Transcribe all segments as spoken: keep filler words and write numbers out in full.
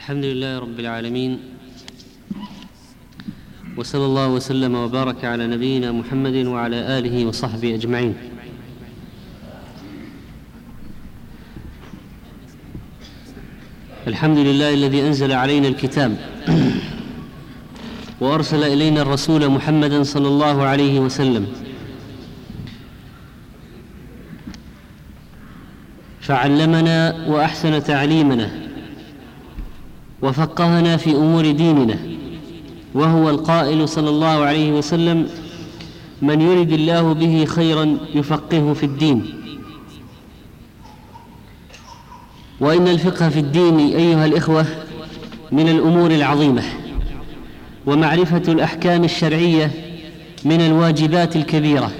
الحمد لله رب العالمين، وصلى الله وسلم وبارك على نبينا محمد وعلى آله وصحبه أجمعين. الحمد لله الذي أنزل علينا الكتاب وأرسل إلينا الرسول محمدا صلى الله عليه وسلم، فعلمنا وأحسن تعليمنا وفقهنا في أمور ديننا، وهو القائل صلى الله عليه وسلم: من يرد الله به خيرا يفقهه في الدين. وإن الفقه في الدين أيها الإخوة من الأمور العظيمة، ومعرفة الأحكام الشرعية من الواجبات الكبيرة،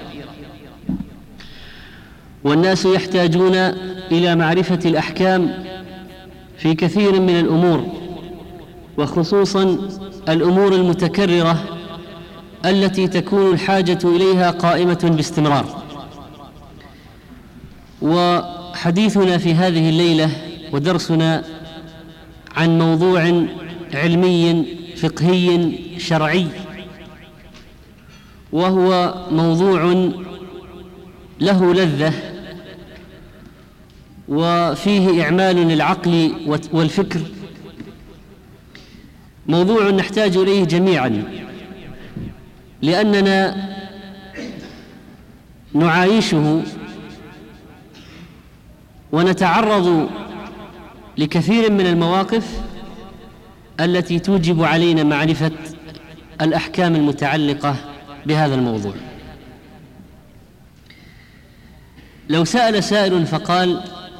والناس يحتاجون إلى معرفة الأحكام في كثير من الأمور، وخصوصا الأمور المتكررة التي تكون الحاجة إليها قائمة باستمرار. وحديثنا في هذه الليلة ودرسنا عن موضوع علمي فقهي شرعي، وهو موضوع له لذة وفيه إعمال للعقل والفكر، موضوع نحتاج إليه جميعا، لأننا نعايشه ونتعرض لكثير من المواقف التي توجب علينا معرفة الأحكام المتعلقة بهذا الموضوع. لو سأل سائل فقال: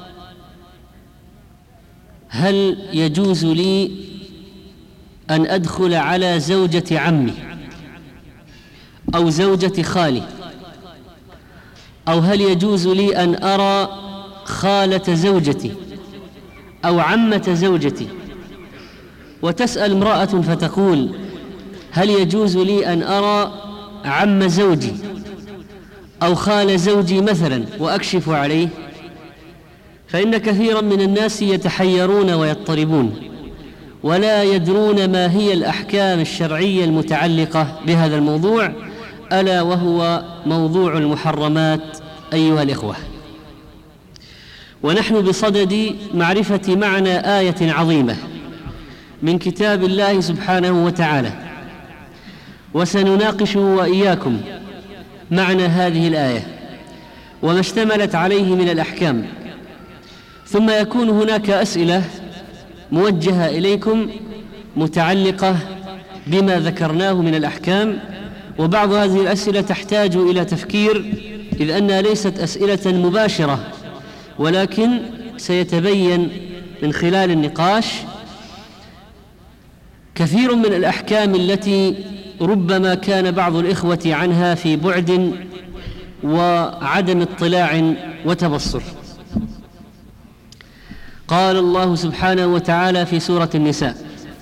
هل يجوز لي أن أدخل على زوجة عمي أو زوجة خالي، أو هل يجوز لي أن أرى خالة زوجتي أو عمة زوجتي؟ وتسأل امرأة فتقول: هل يجوز لي أن أرى عم زوجي أو خال زوجي مثلا وأكشف عليه؟ فإن كثيرا من الناس يتحيرون ويضطربون ولا يدرون ما هي الأحكام الشرعية المتعلقة بهذا الموضوع، ألا وهو موضوع المحرمات أيها الإخوة. ونحن بصدد معرفة معنى آية عظيمة من كتاب الله سبحانه وتعالى، وسنناقش وإياكم معنى هذه الآية وما اشتملت عليه من الأحكام، ثم يكون هناك أسئلة موجهة إليكم متعلقة بما ذكرناه من الأحكام، وبعض هذه الأسئلة تحتاج إلى تفكير، إذ أنها ليست أسئلة مباشرة، ولكن سيتبين من خلال النقاش كثير من الأحكام التي ربما كان بعض الإخوة عنها في بعد وعدم اطلاع وتبصر. قال الله سبحانه وتعالى في سورة النساء،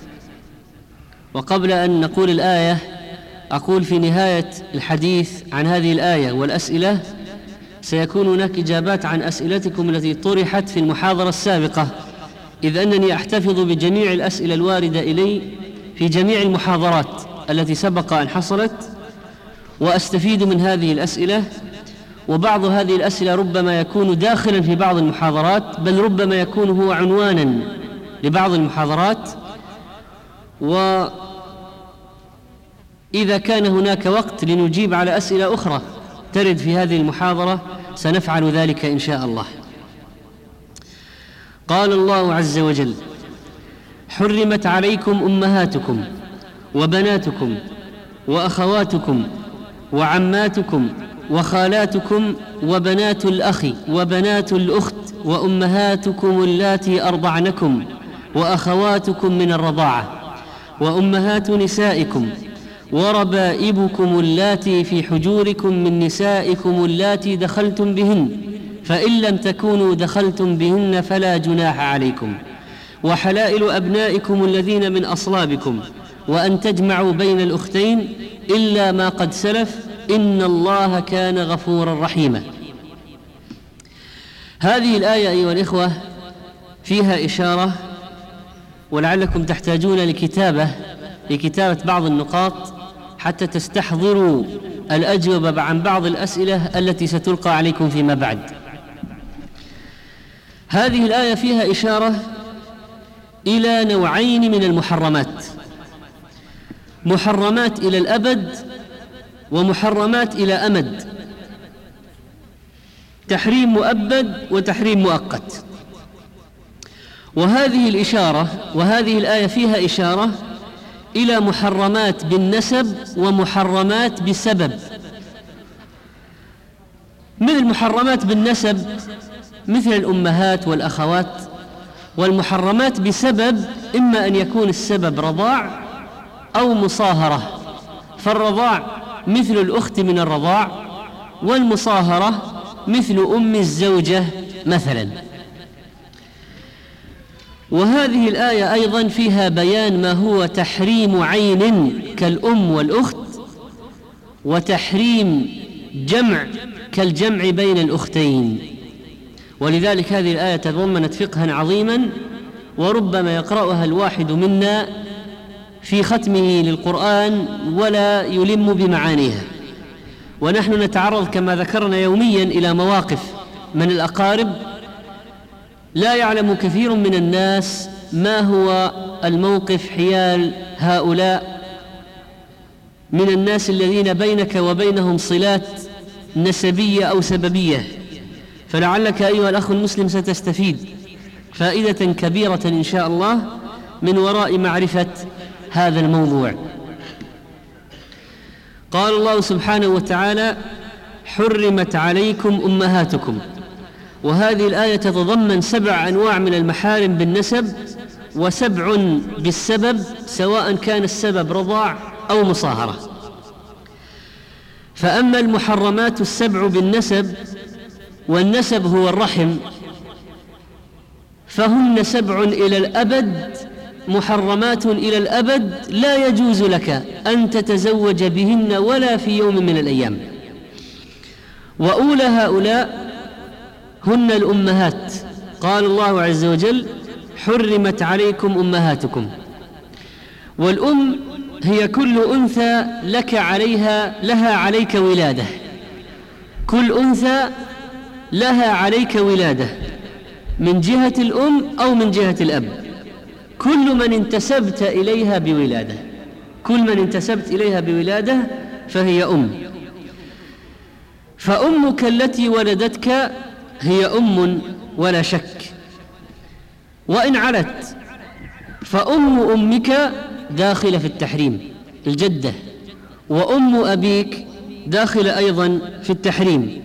وقبل أن نقول الآية أقول في نهاية الحديث عن هذه الآية والأسئلة سيكون هناك إجابات عن أسئلتكم التي طرحت في المحاضرة السابقة، إذ أنني أحتفظ بجميع الأسئلة الواردة إلي في جميع المحاضرات التي سبق أن حصلت، وأستفيد من هذه الأسئلة. وبعض هذه الأسئلة ربما يكون داخلا في بعض المحاضرات، بل ربما يكون هو عنوانا لبعض المحاضرات، وإذا كان هناك وقت لنجيب على أسئلة أخرى ترد في هذه المحاضرة سنفعل ذلك إن شاء الله. قال الله عز وجل: حرمت عليكم أمهاتكم وبناتكم وأخواتكم وعماتكم وخالاتكم وبنات الأخ وبنات الأخت وأمهاتكم اللاتي أرضعنكم وأخواتكم من الرضاعة وأمهات نسائكم وربائبكم اللاتي في حجوركم من نسائكم اللاتي دخلتم بهن، فإن لم تكونوا دخلتم بهن فلا جناح عليكم، وحلائل أبنائكم الذين من أصلابكم، وأن تجمعوا بين الأختين إلا ما قد سلف، إن الله كان غفورا رحيما. هذه الآية أيها الإخوة فيها إشارة ولعلكم تحتاجون لكتابة لكتابة بعض النقاط حتى تستحضروا الأجوبة عن بعض الأسئلة التي ستلقى عليكم فيما بعد. هذه الآية فيها إشارة إلى نوعين من المحرمات: محرمات إلى الأبد ومحرمات إلى أمد، تحريم مؤبد وتحريم مؤقت. وهذه الإشارة وهذه الآية فيها إشارة إلى محرمات بالنسب ومحرمات بسبب. مثل محرمات بالنسب مثل الأمهات والأخوات، والمحرمات بسبب إما أن يكون السبب رضاع أو مصاهرة، فالرضاع مثل الأخت من الرضاع، والمصاهرة مثل أم الزوجة مثلا. وهذه الآية أيضا فيها بيان ما هو تحريم عين كالأم والأخت، وتحريم جمع كالجمع بين الأختين. ولذلك هذه الآية تضمنت فقها عظيما، وربما يقرأها الواحد منا في ختمه للقرآن ولا يلم بمعانيها. ونحن نتعرض كما ذكرنا يوميا إلى مواقف من الأقارب لا يعلم كثير من الناس ما هو الموقف حيال هؤلاء من الناس الذين بينك وبينهم صلات نسبية أو سببية. فلعلك أيها الأخ المسلم ستستفيد فائدة كبيرة إن شاء الله من وراء معرفة هذا الموضوع. قال الله سبحانه وتعالى: حرمت عليكم أمهاتكم. وهذه الآية تتضمن سبع أنواع من المحارم بالنسب، وسبع بالسبب، سواء كان السبب رضاع أو مصاهرة. فأما المحرمات السبع بالنسب، والنسب هو الرحم، فهن سبع إلى الأبد، محرمات إلى الأبد، لا يجوز لك أن تتزوج بهن ولا في يوم من الأيام. وأولى هؤلاء هن الأمهات. قال الله عز وجل: حرمت عليكم أمهاتكم. والأم هي كل أنثى لك عليها لها عليك ولادة، كل أنثى لها عليك ولادة من جهة الأم أو من جهة الأب، كل من انتسبت إليها بولادة، كل من انتسبت إليها بولادة فهي أم. فأمك التي ولدتك هي أم ولا شك، وإن علت فأم أمك داخلة في التحريم، الجدة، وأم أبيك داخلة أيضا في التحريم،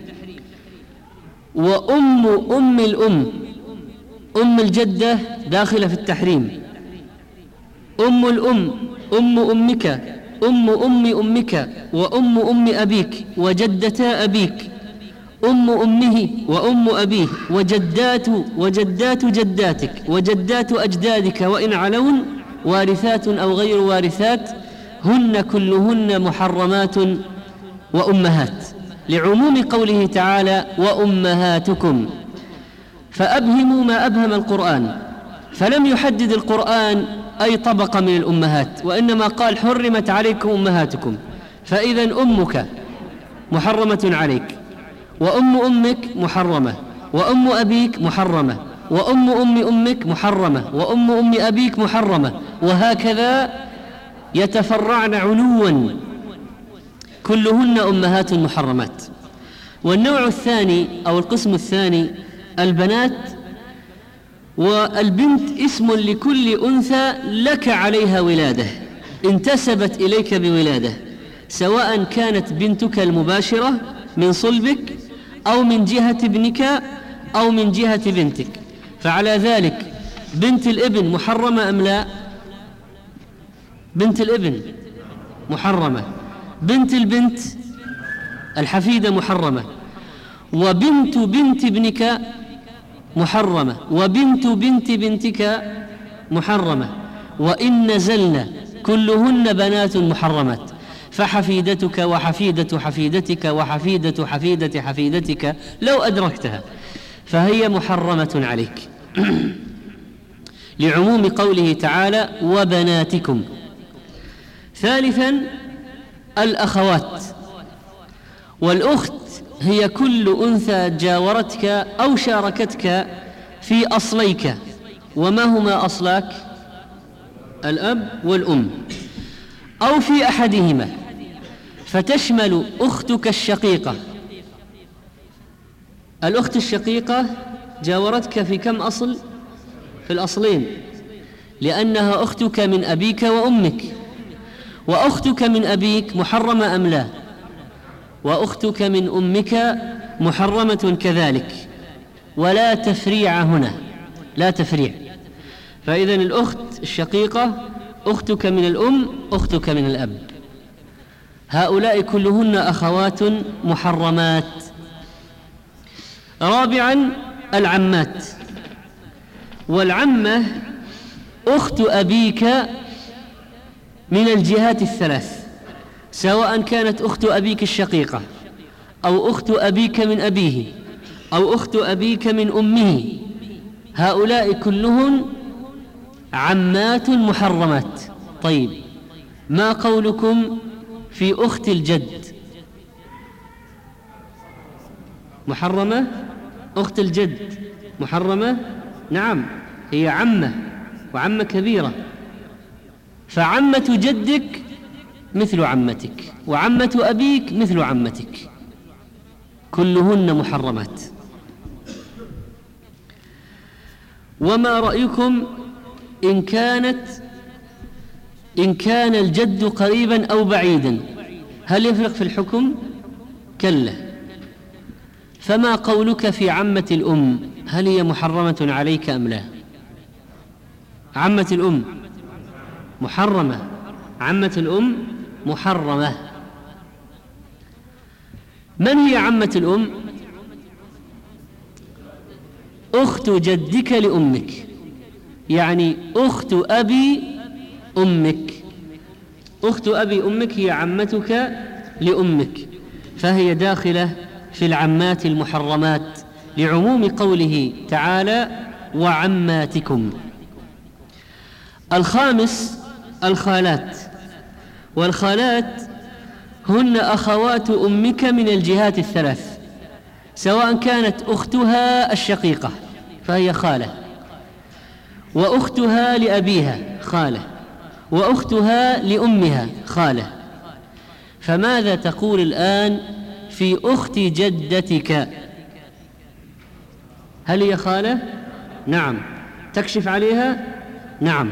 وأم أم الأم أم الجدة داخلة في التحريم، أم الأم أم أمك أم أم أمك وأم أم أبيك وجدتا أبيك، أم أمه وأم أبيه وجدات وجدات جداتك وجدات أجدادك وإن علون، وارثات أو غير وارثات، هن كلهن محرمات وأمهات، لعموم قوله تعالى: وأمهاتكم. فأبهموا ما أبهم القرآن، فلم يحدد القرآن أي طبقة من الأمهات، وإنما قال: حرمت عليكم أمهاتكم. فإذن أمك محرمة عليك، وأم أمك محرمة، وأم أبيك محرمة، وأم أم أمك محرمة، وأم أم أبيك محرمة، وهكذا يتفرعن علوا، كلهن أمهات محرمات. والنوع الثاني أو القسم الثاني البنات. والبنت اسم لكل أنثى لك عليها ولادة، انتسبت إليك بولادة، سواء كانت بنتك المباشرة من صلبك أو من جهة ابنك أو من جهة بنتك. فعلى ذلك بنت الابن محرمة أم لا؟ بنت الابن محرمة، بنت البنت الحفيدة محرمة، وبنت بنت ابنك محرمة، وبنت بنت بنتك محرمة، وإن نزلن كلهن بنات محرمات. فحفيدتك وحفيدة حفيدتك وحفيدة حفيدة حفيدتك لو أدركتها فهي محرمة عليك. لعموم قوله تعالى وبناتكم. ثالثا الأخوات، والأخت هي كل أنثى جاورتك أو شاركتك في أصليك. وما هما أصلاك؟ الأب والأم، أو في أحدهما، فتشمل أختك الشقيقة. الأخت الشقيقة جاورتك في كم أصل؟ في الأصلين، لأنها أختك من أبيك وأمك. وأختك من أبيك محرمة أم لا؟ وأختك من أمك محرمة كذلك، ولا تفريع هنا، لا تفريع. فإذن الأخت الشقيقة أختك من الأم، أختك من الأب، هؤلاء كلهن أخوات محرمات. رابعا العمات، والعمة أخت أبيك من الجهات الثلاث، سواء كانت أخت أبيك الشقيقة أو أخت أبيك من أبيه أو أخت أبيك من أمه، هؤلاء كلهم عمات محرمات. طيب، ما قولكم في أخت الجد؟ محرمة؟ أخت الجد محرمة؟ نعم، هي عمة، وعمة كبيرة. فعمة جدك مثل عمتك، وعمة أبيك مثل عمتك، كلهن محرمات. وما رأيكم إن كانت إن كان الجد قريبا أو بعيدا؟ هل يفرق في الحكم؟ كلا. فما قولك في عمة الأم؟ هل هي محرمة عليك أم لا؟ عمة الأم محرمة، عمة الأم محرمة. من هي عمة الأم؟ أخت جدك لأمك، يعني أخت أبي أمك. أخت أبي أمك هي عمتك لأمك، فهي داخلة في العمات المحرمات لعموم قوله تعالى وعماتكم. الخامس الخالات، والخالات هن أخوات أمك من الجهات الثلاث، سواء كانت أختها الشقيقة فهي خالة، وأختها لأبيها خالة، وأختها لأمها خالة. فماذا تقول الآن في أخت جدتك؟ هل هي خالة؟ نعم. تكشف عليها؟ نعم.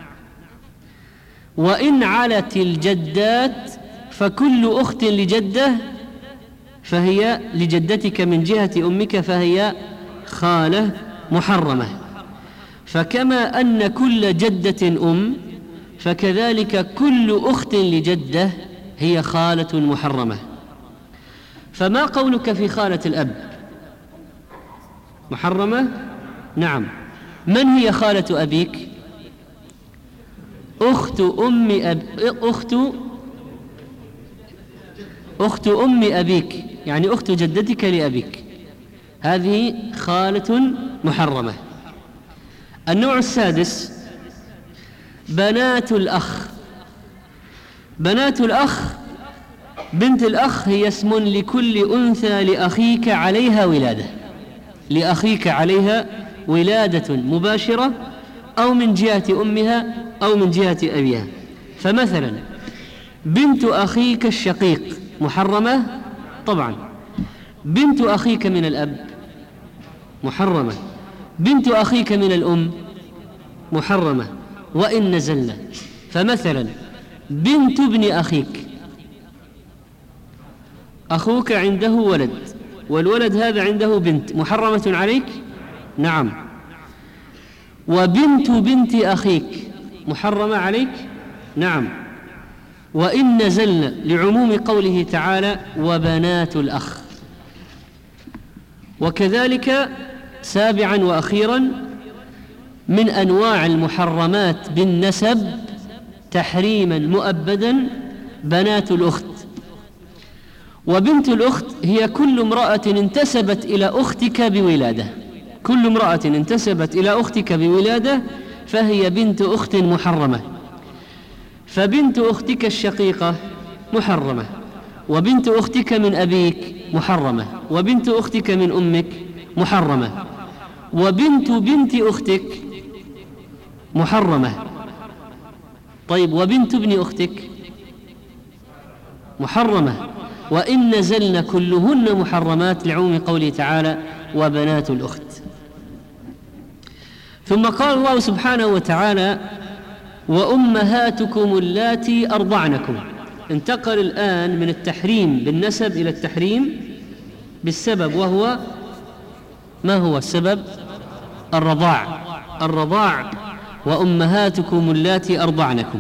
وإن علت الجدات فكل أخت لجدة فهي لجدتك من جهة أمك فهي خالة محرمة. فكما أن كل جدة أم، فكذلك كل أخت لجدة هي خالة محرمة. فما قولك في خالة الأب؟ محرمة؟ نعم. من هي خالة أبيك؟ أخت أم أب... أخت أخت أم أبيك، يعني أخت جدتك لأبيك، هذه خالة محرمة. النوع السادس بنات الأخ. بنات الأخ، بنت الأخ هي اسم لكل أنثى لأخيك عليها ولادة، لأخيك عليها ولادة مباشرة أو من جهة أمها أو من جهة أبيها. فمثلا بنت أخيك الشقيق محرمة طبعا. بنت أخيك من الأب محرمة. بنت أخيك من الأم محرمة وإن نزلنا. فمثلا بنت ابن أخيك، أخوك عنده ولد والولد هذا عنده بنت، محرمة عليك؟ نعم. وبنت بنت أخيك محرمة عليك؟ نعم. وإن نزلنا لعموم قوله تعالى وبنات الأخ. وكذلك سابعا وأخيرا من أنواع المحرمات بالنسب تحريما مؤبدا بنات الأخت. وبنت الأخت هي كل امرأة انتسبت إلى أختك بولادة، كل امرأة انتسبت إلى أختك بولادة فهي بنت أخت محرمة. فبنت أختك الشقيقة محرمة، وبنت أختك من أبيك محرمة، وبنت أختك من أمك محرمة، وبنت بنت أختك محرمة. طيب، وبنت ابن أختك محرمة، وإن نزلن كلهن محرمات لعموم قوله تعالى وبنات الأخت. ثم قال الله سبحانه وتعالى وأمهاتكم اللاتي أرضعنكم. انتقل الآن من التحريم بالنسب إلى التحريم بالسبب، وهو ما هو السبب؟ الرضاع. الرضاع وأمهاتكم اللاتي أرضعنكم.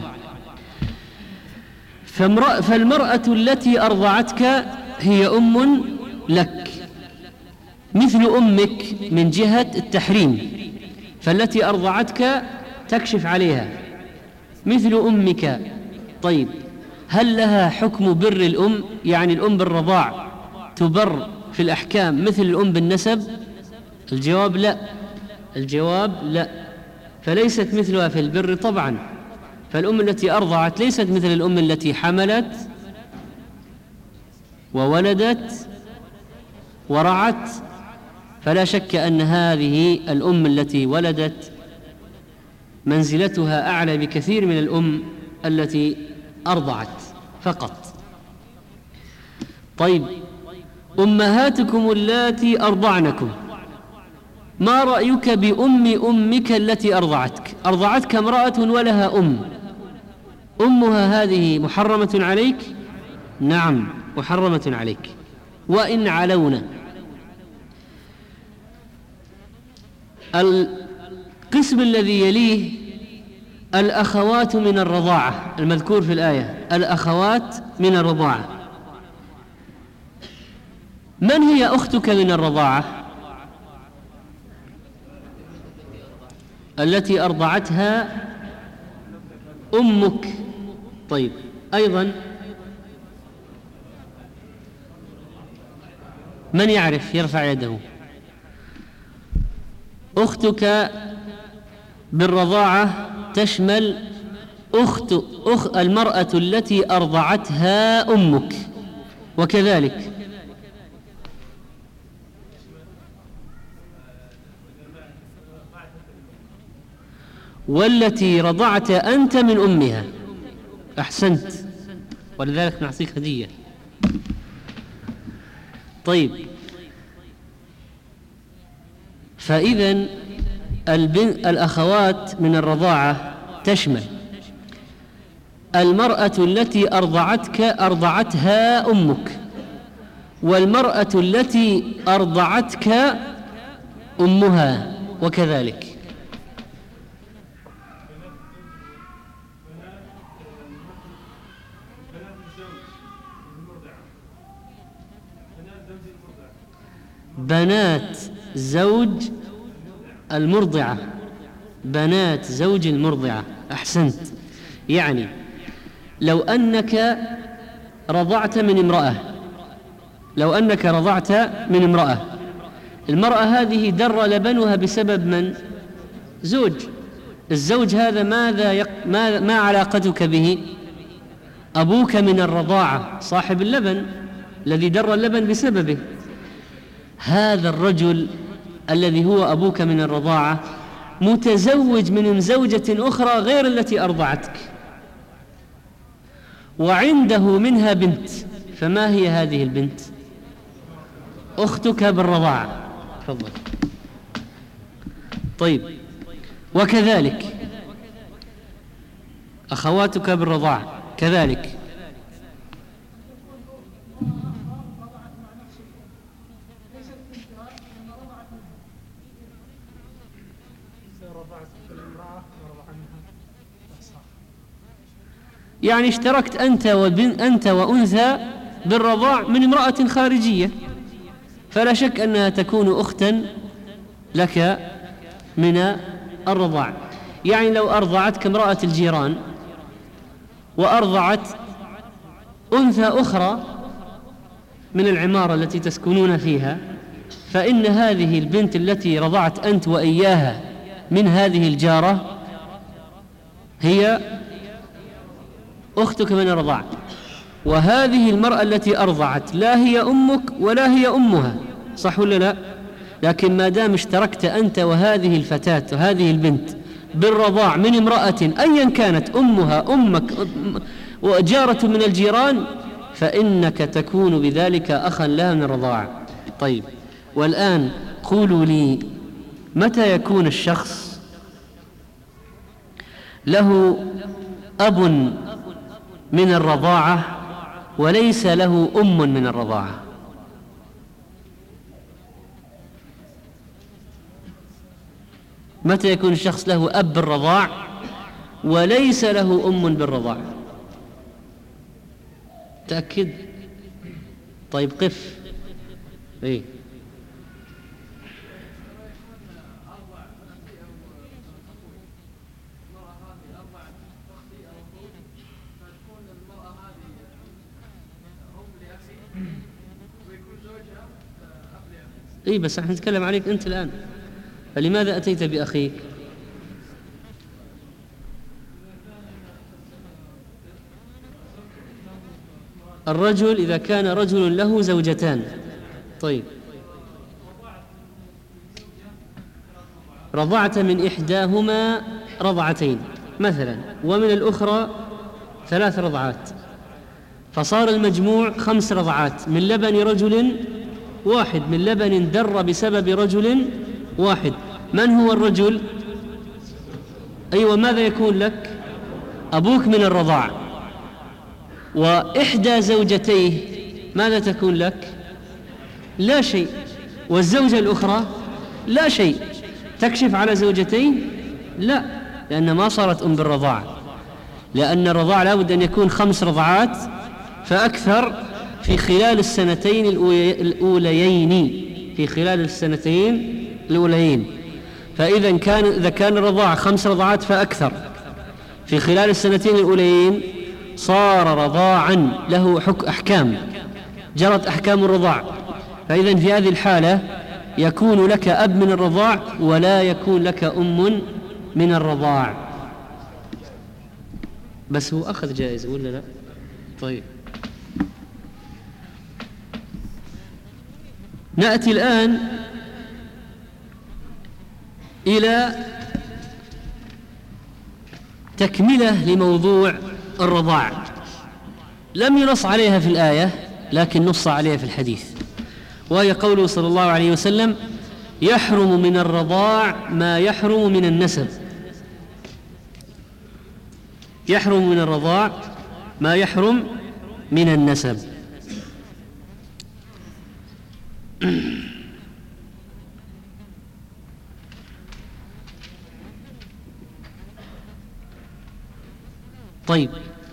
فالمرأة التي أرضعتك هي أم لك مثل أمك من جهة التحريم، فالتي أرضعتك تكشف عليها مثل أمك. طيب، هل لها حكم بر الأم؟ يعني الأم بالرضاع تبر في الأحكام مثل الأم بالنسب؟ الجواب لا. الجواب لا، فليست مثلها في البر طبعا. فالأم التي أرضعت ليست مثل الأم التي حملت وولدت ورعت، فلا شك أن هذه الأم التي ولدت منزلتها أعلى بكثير من الأم التي أرضعت فقط. طيب، أمهاتكم اللاتي أرضعنكم، ما رأيك بأم أمك التي أرضعتك؟ أرضعتك امرأة ولها أم، أمها هذه محرمة عليك؟ نعم، محرمة عليك وإن علونا. القسم الذي يليه الأخوات من الرضاعة المذكور في الآية، الأخوات من الرضاعة. من هي أختك من الرضاعة؟ التي أرضعتها أمك. طيب، أيضا من يعرف يرفع يده؟ أختك بالرضاعة تشمل أخت أخ المرأة التي أرضعتها أمك، وكذلك والتي رضعت أنت من أمها. أحسنت، ولذلك نعطيك هدية. طيب، فإذن الأخوات من الرضاعة تشمل المرأة التي أرضعتك أرضعتها أمك، والمرأة التي أرضعتك أمها، وكذلك بنات زوج المرضعة، بنات زوج المرضعة. أحسنت. يعني لو أنك رضعت من امرأة لو أنك رضعت من امرأة المرأة هذه در لبنها بسبب من؟ زوج. الزوج هذا ماذا يق... ما... ما علاقتك به؟ أبوك من الرضاعة، صاحب اللبن الذي در اللبن بسببه. هذا الرجل الذي هو أبوك من الرضاعة متزوج من زوجة أخرى غير التي أرضعتك، وعنده منها بنت. فما هي هذه البنت؟ أختك بالرضاعة. تفضل. طيب، وكذلك أخواتك بالرضاعة كذلك. يعني اشتركت أنت وبن أنت وأنثى بالرضاع من امرأة خارجية، فلا شك أنها تكون أختا لك من الرضاع. يعني لو أرضعتك امرأة الجيران وأرضعت أنثى أخرى من العمارة التي تسكنون فيها، فإن هذه البنت التي رضعت أنت وإياها من هذه الجارة هي أختك من الرضاع، وهذه المرأة التي أرضعت لا هي أمك ولا هي أمها، صح ولا لا؟ لكن ما دام اشتركت أنت وهذه الفتاة وهذه البنت بالرضاع من امرأة أيا كانت، أمها أمك وجارة من الجيران، فإنك تكون بذلك أخا لها من الرضاعة. طيب، والآن قولوا لي، متى يكون الشخص له أب من الرضاعة وليس له أم من الرضاعة؟ متى يكون الشخص له أب بالرضاع وليس له أم بالرضاع؟ تأكد؟ طيب قف. إيه؟ إيه بس نحن نتكلم عليك أنت الآن، فلماذا أتيت بأخيك؟ الرجل إذا كان رجل له زوجتان. طيب، رضعت من إحداهما رضعتين مثلا ومن الأخرى ثلاث رضعات، فصار المجموع خمس رضعات من لبن رجل واحد، من لبن در بسبب رجل واحد. من هو الرجل؟ أيوة، ماذا يكون لك؟ أبوك من الرضاع. وإحدى زوجتيه ماذا تكون لك؟ لا شيء. والزوجة الأخرى لا شيء. تكشف على زوجتين؟ لا، لأن ما صارت أم بالرضاعة، لأن الرضاع لابد أن يكون خمس رضعات فأكثر في خلال السنتين الأوليين في خلال السنتين الأوليين فإذا كان إذا كان الرضاع خمس رضعات فأكثر في خلال السنتين الأوليين صار رضاعا له حكم أحكام، جرت أحكام الرضاع. فإذا في هذه الحالة يكون لك أب من الرضاع ولا يكون لك أم من الرضاع. بس هو أخذ جائزة ولا لا؟ طيب، نأتي الآن إلى تكملة لموضوع الرضاع، لم ينص عليها في الآية لكن نص عليها في الحديث، وهي قوله صلى الله عليه وسلم: يحرم من الرضاع ما يحرم من النسب. يحرم من الرضاع ما يحرم من النسب. طيب،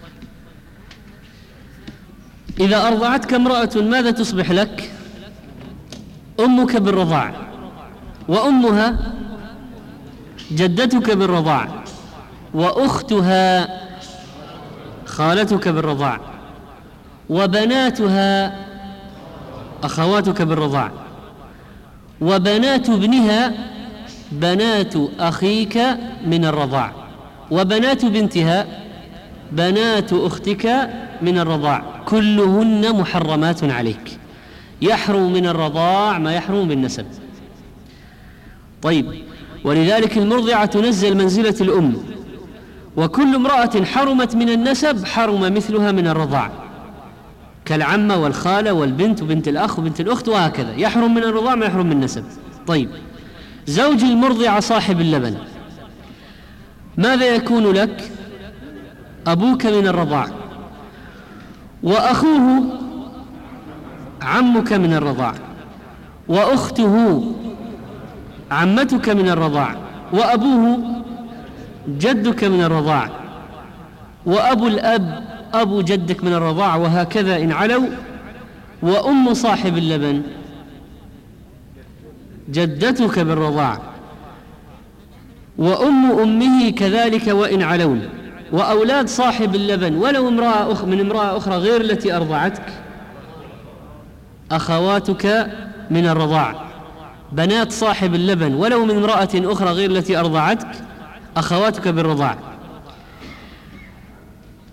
إذا أرضعتك امرأة ماذا تصبح لك؟ أمك بالرضاع، وأمها جدتك بالرضاع، وأختها خالتك بالرضاع، وبناتها أخواتك بالرضاع، وبنات ابنها بنات أخيك من الرضاع، وبنات بنتها بنات أختك من الرضاع، كلهن محرمات عليك. يحرم من الرضاع ما يحرم بالنسب. طيب، ولذلك المرضعة تنزل منزلة الأم، وكل امرأة حرمت من النسب حرم مثلها من الرضاع، كالعمة والخالة والبنت وبنت الأخ وبنت الأخت وهكذا، يحرم من الرضاع ما يحرم من النسب. طيب، زوج المرضعة صاحب اللبن ماذا يكون لك؟ أبوك من الرضاع، وأخوه عمك من الرضاع، وأخته عمتك من الرضاع، وأبوه جدك من الرضاع، وأبو الأب أبو جدك من الرضاع، وهكذا إن علوا. وأم صاحب اللبن جدتك بالرضاع، وأم أمه كذلك وإن علون. وأولاد صاحب اللبن ولو امرأة أخ من امرأة أخرى غير التي أرضعتك أخواتك من الرضاع. بنات صاحب اللبن ولو من امرأة أخرى غير التي أرضعتك أخواتك بالرضاع.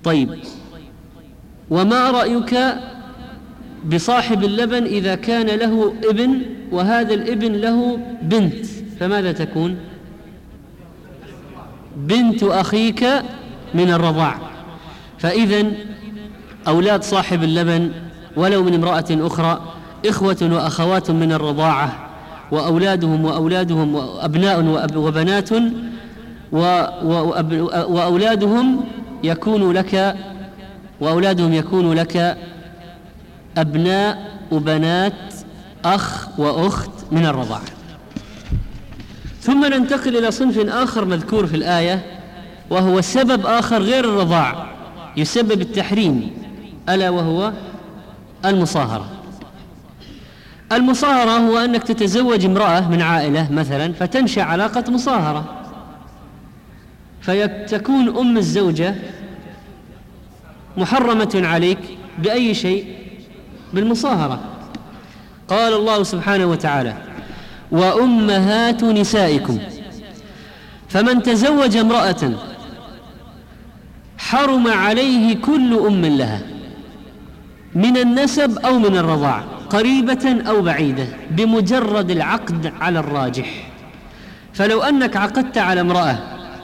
طيب، وما رأيك بصاحب اللبن إذا كان له ابن وهذا الابن له بنت، فماذا تكون؟ بنت أخيك من الرضاع. فإذن أولاد صاحب اللبن ولو من امرأة أخرى إخوة وأخوات من الرضاعة، وأولادهم وأولادهم وأبناء وبنات، وأولادهم يكون لك وأولادهم يكون لك أبناء وبنات أخ وأخت من الرضاعة. ثم ننتقل إلى صنف آخر مذكور في الآية، وهو سبب آخر غير الرضاع يسبب التحريم، ألا وهو المصاهرة. المصاهرة هو أنك تتزوج امرأة من عائلة مثلا فتنشأ علاقة مصاهرة، فتكون أم الزوجة محرمة عليك بأي شيء؟ بالمصاهرة. قال الله سبحانه وتعالى: وأمهات نسائكم، فمن تزوج امرأة حرم عليه كل أم لها من النسب أو من الرضاع، قريبة أو بعيدة، بمجرد العقد على الراجح. فلو أنك عقدت على امرأة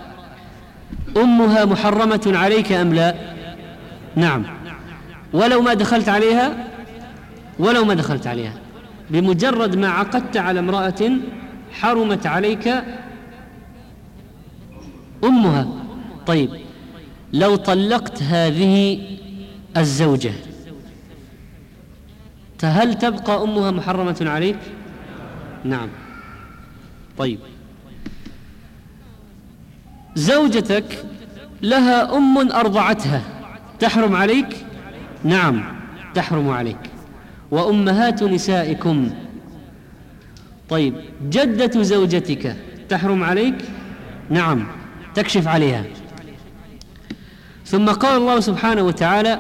أمها محرمة عليك أم لا؟ نعم. ولو ما دخلت عليها ولو ما دخلت عليها بمجرد ما عقدت على امرأة حرمت عليك أمها. طيب، لو طلقت هذه الزوجة هل تبقى أمها محرمة عليك؟ نعم. طيب، زوجتك لها أم أرضعتها، تحرم عليك؟ نعم، تحرم عليك. وأمهات نسائكم. طيب، جدة زوجتك تحرم عليك؟ نعم، تكشف عليها. ثم قال الله سبحانه وتعالى: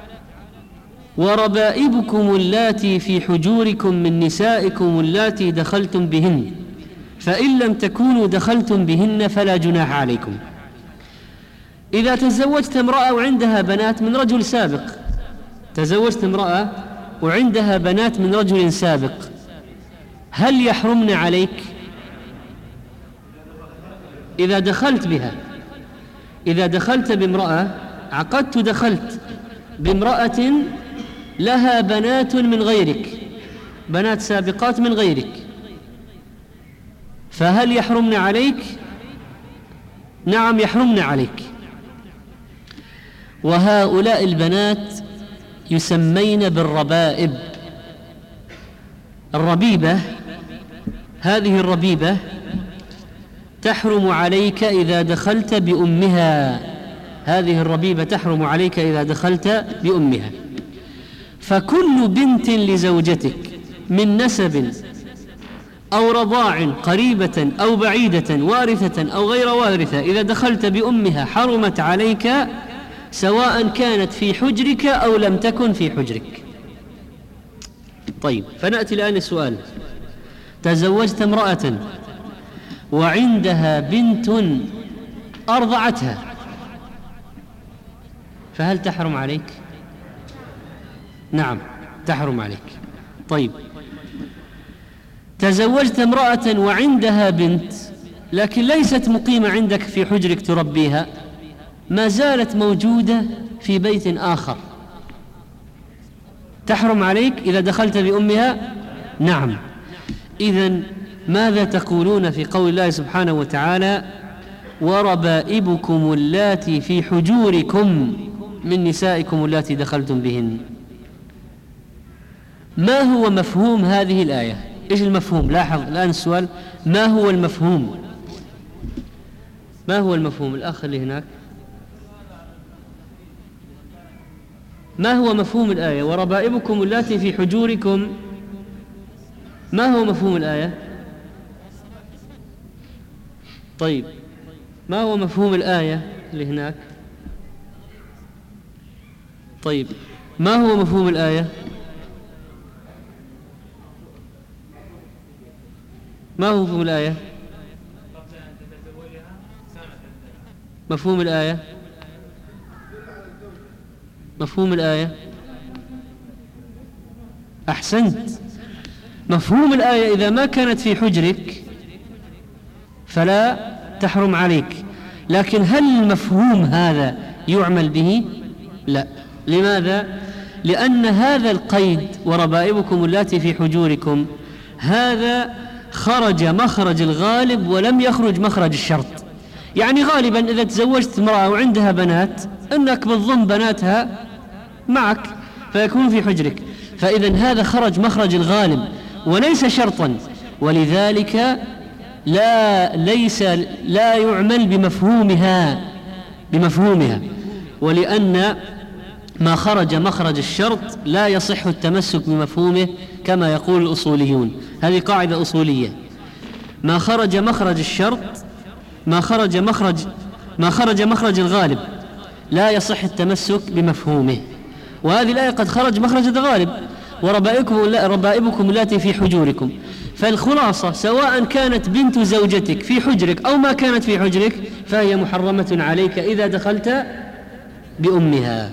وربائبكم اللاتي في حجوركم من نسائكم اللاتي دخلتم بهن، فإن لم تكونوا دخلتم بهن فلا جناح عليكم. إذا تزوجت امرأة وعندها بنات من رجل سابق، تزوجت امرأة وعندها بنات من رجل سابق، هل يحرمن عليك؟ إذا دخلت بها، إذا دخلت بامرأة، عقدت دخلت بامرأة لها بنات من غيرك، بنات سابقات من غيرك، فهل يحرمن عليك؟ نعم، يحرمن عليك. وهؤلاء البنات يسمين بالربائب. الربيبة، هذه الربيبة تحرم عليك إذا دخلت بأمها، هذه الربيبة تحرم عليك إذا دخلت بأمها. فكل بنت لزوجتك من نسب أو رضاع، قريبة أو بعيدة، وارثة أو غير وارثة، إذا دخلت بأمها حرمت عليك، سواء كانت في حجرك أو لم تكن في حجرك. طيب، فنأتي الآن السؤال: تزوجت امرأة وعندها بنت أرضعتها، فهل تحرم عليك؟ نعم، تحرم عليك. طيب، تزوجت امرأة وعندها بنت لكن ليست مقيمة عندك في حجرك تربيها، ما زالت موجودة في بيت آخر، تحرم عليك إذا دخلت بأمها؟ نعم. إذن ماذا تقولون في قول الله سبحانه وتعالى: وربائبكم اللاتي في حجوركم من نسائكم اللاتي دخلتم بهن؟ ما هو مفهوم هذه الآية؟ إيش المفهوم؟ لاحظ الآن السؤال: ما هو المفهوم؟ ما هو المفهوم؟ الأخ اللي هناك، ما هو مفهوم الآية؟ وربائبكم اللاتي في حجوركم، ما هو مفهوم الآية؟ طيب، ما هو مفهوم الآية اللي هناك؟ طيب، ما هو مفهوم الآية؟ ما هو مفهوم الآية؟ مفهوم الآية مفهوم الآية؟ أحسنت. مفهوم الآية إذا ما كانت في حجرك فلا تحرم عليك، لكن هل المفهوم هذا يعمل به؟ لا. لماذا؟ لأن هذا القيد وربائبكم اللاتي في حجوركم هذا خرج مخرج الغالب ولم يخرج مخرج الشرط. يعني غالبا إذا تزوجت امرأة وعندها بنات أنك بتضم بناتها معك فيكون في حجرك، فإذا هذا خرج مخرج الغالب وليس شرطا، ولذلك لا ليس لا يعمل بمفهومها بمفهومها ولأن ما خرج مخرج الشرط لا يصح التمسك بمفهومه كما يقول الأصوليون. هذه قاعدة أصولية. ما خرج مخرج الشرط ما خرج مخرج ما خرج مخرج الغالب لا يصح التمسك بمفهومه. وهذه الآية قد خرج مخرج الغالب وربائبكم ربائبكم التي في حجوركم. فالخلاصة سواء كانت بنت زوجتك في حجرك أو ما كانت في حجرك فهي محرمة عليك إذا دخلت بأمها.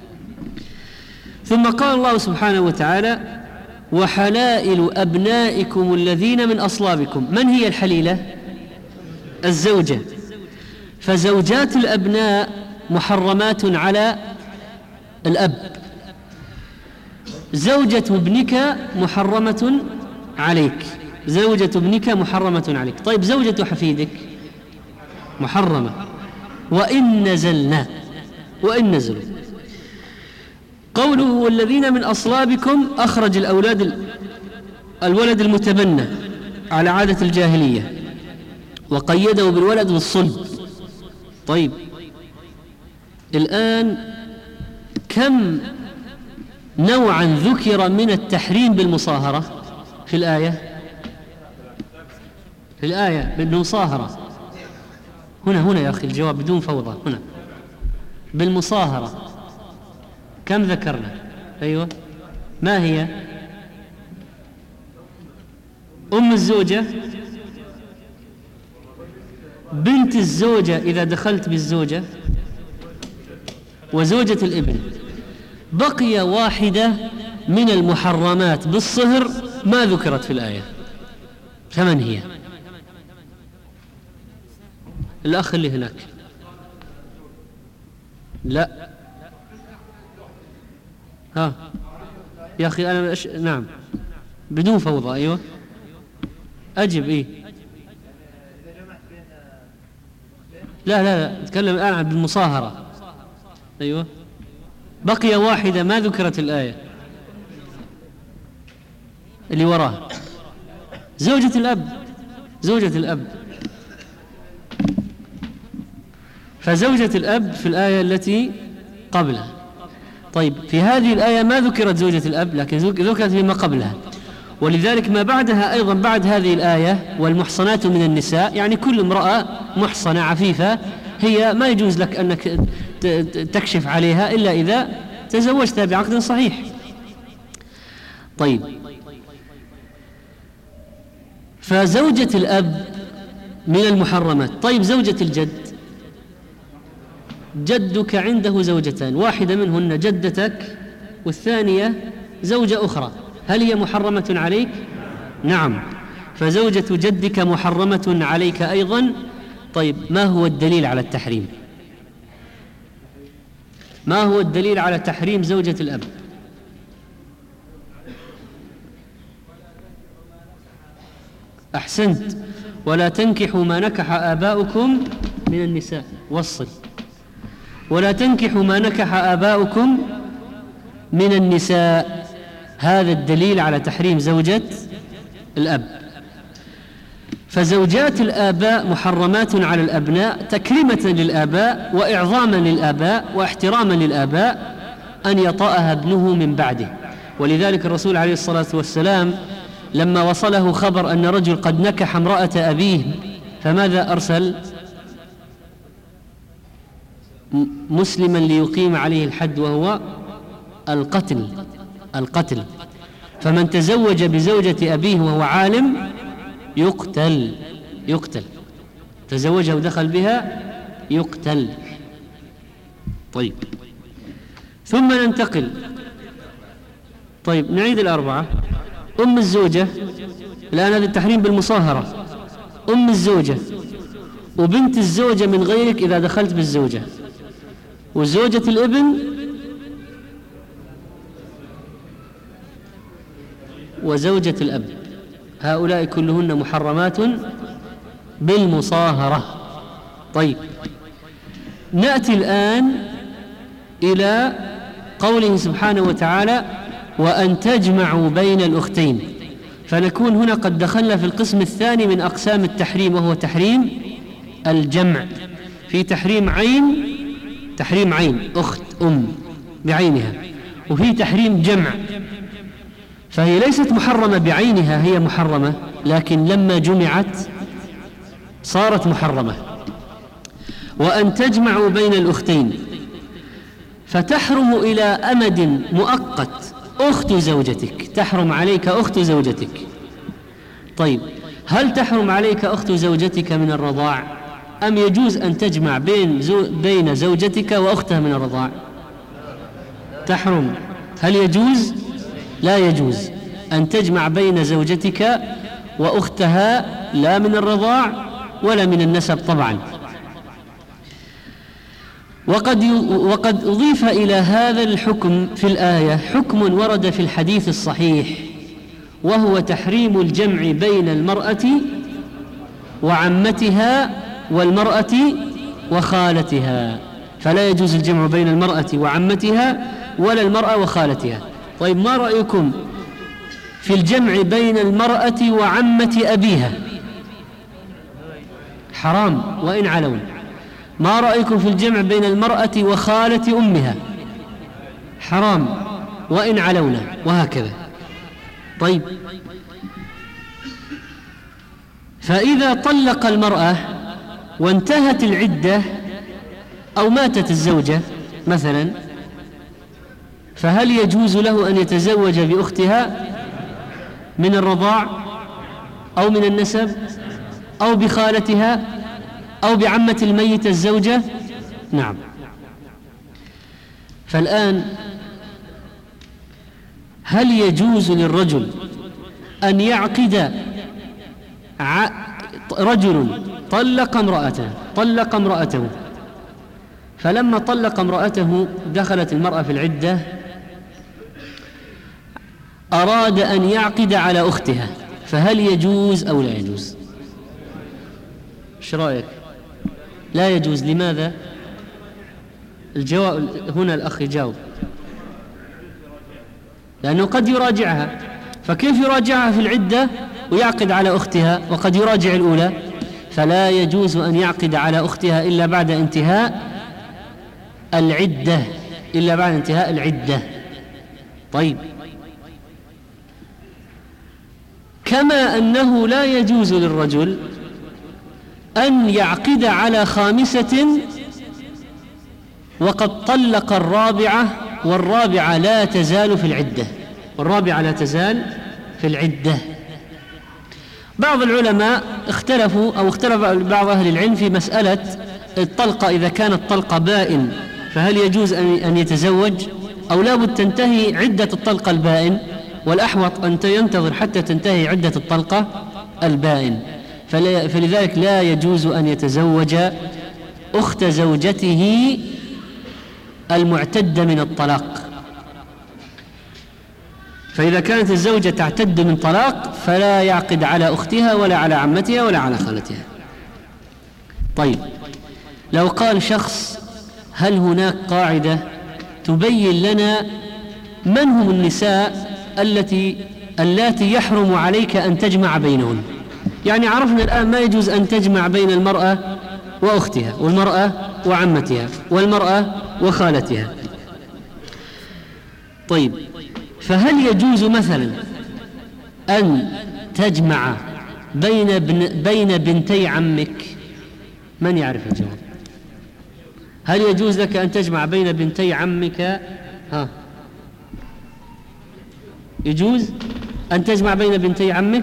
ثم قال الله سبحانه وتعالى: وحلائل أبنائكم الذين من أصلابكم. من هي الحليلة؟ الزوجة. فزوجات الأبناء محرمات على الأب. زوجة ابنك محرمة عليك زوجة ابنك محرمة عليك. طيب زوجة حفيدك محرمة وإن نزلنا وإن نزلوا. قوله والذين من أصلابكم أخرج الأولاد الولد المتبنى على عادة الجاهلية وقيده بالولد والصلب. طيب الآن كم نوعا ذكر من التحريم بالمصاهرة في الآية؟ في الآية بالمصاهرة هنا هنا يا أخي الجواب بدون فوضى. هنا بالمصاهرة كم ذكرنا؟ أيوة ما هي؟ أم الزوجة، بنت الزوجة إذا دخلت بالزوجة، وزوجة الابن. بقي واحدة من المحرمات بالصهر ما ذكرت في الآية. فمن هي؟ الأخ اللي هناك. لا ها يا أخي أنا أش... نعم بدون فوضى. أيوة أجب. إيه لا لا لا أتكلم الآن عن بالمصاهرة. أيوة بقي واحدة ما ذكرت الآية اللي وراه. زوجة الأب. زوجة الأب. فزوجة الأب في الآية التي قبلها. طيب في هذه الآية ما ذكرت زوجة الأب لكن ذكرت فيما قبلها، ولذلك ما بعدها أيضا بعد هذه الآية والمحصنات من النساء يعني كل امرأة محصنة عفيفة هي ما يجوز لك أنك تكشف عليها إلا إذا تزوجتها بعقد صحيح. طيب فزوجة الأب من المحرمات. طيب زوجة الجد، جدك عنده زوجتان، واحدة منهن جدتك والثانية زوجة أخرى، هل هي محرمة عليك؟ نعم. فزوجة جدك محرمة عليك أيضا. طيب ما هو الدليل على التحريم؟ ما هو الدليل على تحريم زوجة الأب؟ أحسنت. ولا تنكحوا ما نكح آباؤكم من النساء. وصل. ولا تنكحوا ما نكح آباؤكم من النساء. هذا الدليل على تحريم زوجة الأب. فزوجات الآباء محرمات على الأبناء تكريمة للآباء وإعظاما للآباء واحتراما للآباء أن يطأها ابنه من بعده. ولذلك الرسول عليه الصلاة والسلام لما وصله خبر أن رجل قد نكح امرأة أبيه فماذا أرسل؟ مسلما ليقيم عليه الحد وهو القتل. القتل. فمن تزوج بزوجة أبيه وهو عالم يقتل. يقتل. تزوجها ودخل بها يقتل. طيب ثم ننتقل. طيب نعيد الأربعة. أم الزوجة، الآن هذا التحريم بالمصاهرة. أم الزوجة وبنت الزوجة من غيرك إذا دخلت بالزوجة، وزوجة الابن، وزوجة الأب، هؤلاء كلهن محرمات بالمصاهرة. طيب نأتي الآن إلى قوله سبحانه وتعالى وأن تجمعوا بين الأختين، فنكون هنا قد دخلنا في القسم الثاني من أقسام التحريم، وهو تحريم الجمع. في تحريم عين، تحريم عين أخت أم بعينها، وفي تحريم جمع، فهي ليست محرمة بعينها، هي محرمة لكن لما جمعت صارت محرمة. وأن تجمعوا بين الأختين، فتحرم إلى أمد مؤقت أخت زوجتك، تحرم عليك أخت زوجتك. طيب هل تحرم عليك أخت زوجتك من الرضاع، أم يجوز أن تجمع بين, زو بين زوجتك وأختها من الرضاع؟ تحرم. هل يجوز؟ لا يجوز أن تجمع بين زوجتك وأختها، لا من الرضاع ولا من النسب طبعا. وقد وقد أضيف إلى هذا الحكم في الآية حكم ورد في الحديث الصحيح، وهو تحريم الجمع بين المرأة وعمتها والمرأة وخالتها، فلا يجوز الجمع بين المرأة وعمتها ولا المرأة وخالتها. طيب ما رأيكم في الجمع بين المرأة وعمة أبيها؟ حرام وإن علون. ما رأيكم في الجمع بين المرأة وخالة أمها؟ حرام وإن علونا، وهكذا. طيب فإذا طلق المرأة وانتهت العدة أو ماتت الزوجة مثلا، فهل يجوز له أن يتزوج بأختها من الرضاع أو من النسب أو بخالتها أو بعمة الميت الزوجة؟ نعم. فالآن هل يجوز للرجل أن يعقد ع... رجل طلق امرأته طلق امرأته فلما طلق امرأته دخلت المرأة في العدة، أراد أن يعقد على أختها، فهل يجوز أو لا يجوز؟ ايش رأيك؟ لا يجوز. لماذا؟ الجواب هنا الأخ يجاوب. لأنه قد يراجعها، فكيف يراجعها في العدة ويعقد على أختها وقد يراجع الأولى؟ فلا يجوز أن يعقد على أختها إلا بعد انتهاء العدة إلا بعد انتهاء العدة. طيب كما أنه لا يجوز للرجل أن يعقد على خامسة وقد طلق الرابعة، والرابعة لا تزال في العدة والرابعة لا تزال في العدة. بعض العلماء اختلفوا أو اختلف بعض أهل العلم في مسألة الطلقة، إذا كانت طلقة بائن فهل يجوز أن يتزوج أو لا بد تنتهي عدة الطلقة البائن، والأحوط أن ينتظر حتى تنتهي عدة الطلقة البائن. فلذلك لا يجوز أن يتزوج أخت زوجته المعتدة من الطلاق. فإذا كانت الزوجة تعتد من طلاق فلا يعقد على أختها ولا على عمتها ولا على خالتها. طيب لو قال شخص هل هناك قاعدة تبين لنا من هم النساء التي اللاتي يحرم عليك أن تجمع بينهن؟ يعني عرفنا الآن ما يجوز أن تجمع بين المرأة وأختها والمرأة وعمتها والمرأة وخالتها. طيب فهل يجوز مثلا أن تجمع بين, بن بين بنتي عمك؟ من يعرف الجواب؟ هل يجوز لك أن تجمع بين بنتي عمك؟ ها يجوز أن تجمع بين بنتي عمك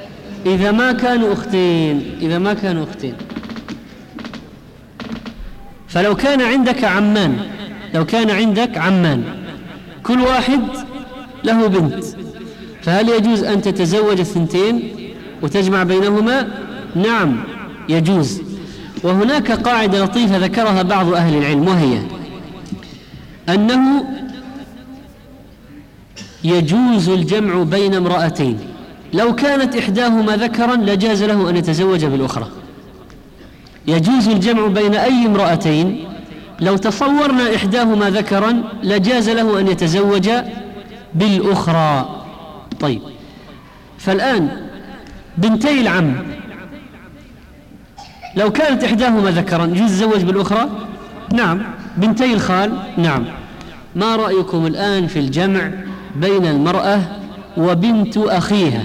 إذا ما كانوا أختين إذا ما كانوا أختين فلو كان عندك عمان لو كان عندك عمان كل واحد له بنت، فهل يجوز أن تتزوج الثنتين وتجمع بينهما؟ نعم يجوز. وهناك قاعدة لطيفة ذكرها بعض أهل العلم، وهي أنه يجوز الجمع بين امرأتين لو كانت إحداهما ذكرا لجاز له أن يتزوج بالأخرى. يجوز الجمع بين أي امرأتين لو تصورنا إحداهما ذكرا لجاز له أن يتزوج بالأخرى. طيب، فالآن بنتي العم لو كانت إحداهما ذكرا يجوز الزواج بالأخرى؟ نعم. بنتي الخال؟ نعم. ما رأيكم الآن في الجمع بين المرأة وبنت أخيها؟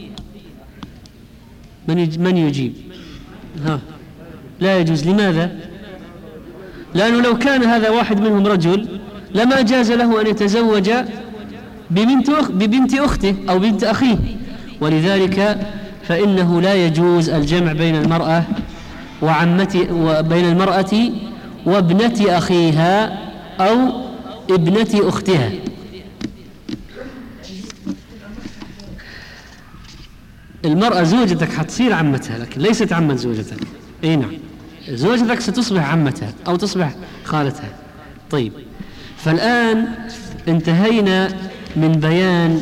من يجيب؟ ها. لا يجوز. لماذا؟ لأنه لو كان هذا واحد منهم رجل لما جاز له أن يتزوج ببنت, أخ ببنت أخته أو بنت أخيه، ولذلك فإنه لا يجوز الجمع بين المرأة وعمتي وبين المرأة وابنة أخيها أو ابنة أختها. المرأة زوجتك حتصير عمتها لكن ليست عمة زوجتك. اي نعم، زوجتك ستصبح عمتها أو تصبح خالتها. طيب، فالآن انتهينا من بيان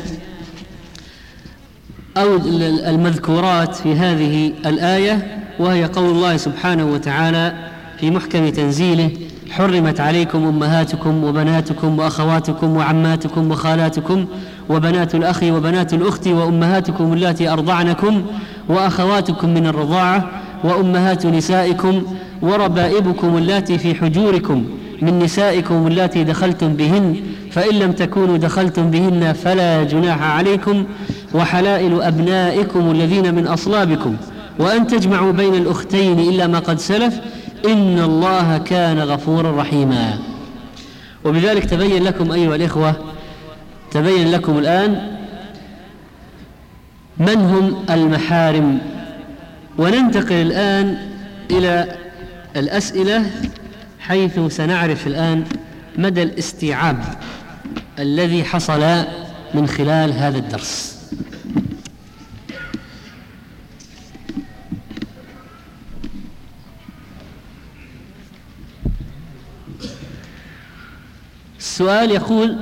أو المذكورات في هذه الآية، وهي قول الله سبحانه وتعالى في محكم تنزيله: حرمت عليكم أمهاتكم وبناتكم وأخواتكم وعماتكم وخالاتكم وبنات الأخ وبنات الأخت وأمهاتكم اللاتي أرضعنكم وأخواتكم من الرضاعة وأمهات نسائكم وربائبكم اللاتي في حجوركم من نسائكم اللاتي دخلتم بهن، فإن لم تكونوا دخلتم بهن فلا جناح عليكم، وحلائل أبنائكم الذين من أصلابكم، وأن تجمعوا بين الأختين إلا ما قد سلف، إن الله كان غفورا رحيما. وبذلك تبين لكم أيها الإخوة، تبين لكم الآن من هم المحارم. وننتقل الآن إلى الأسئلة، حيث سنعرف الآن مدى الاستيعاب الذي حصل من خلال هذا الدرس. السؤال يقول: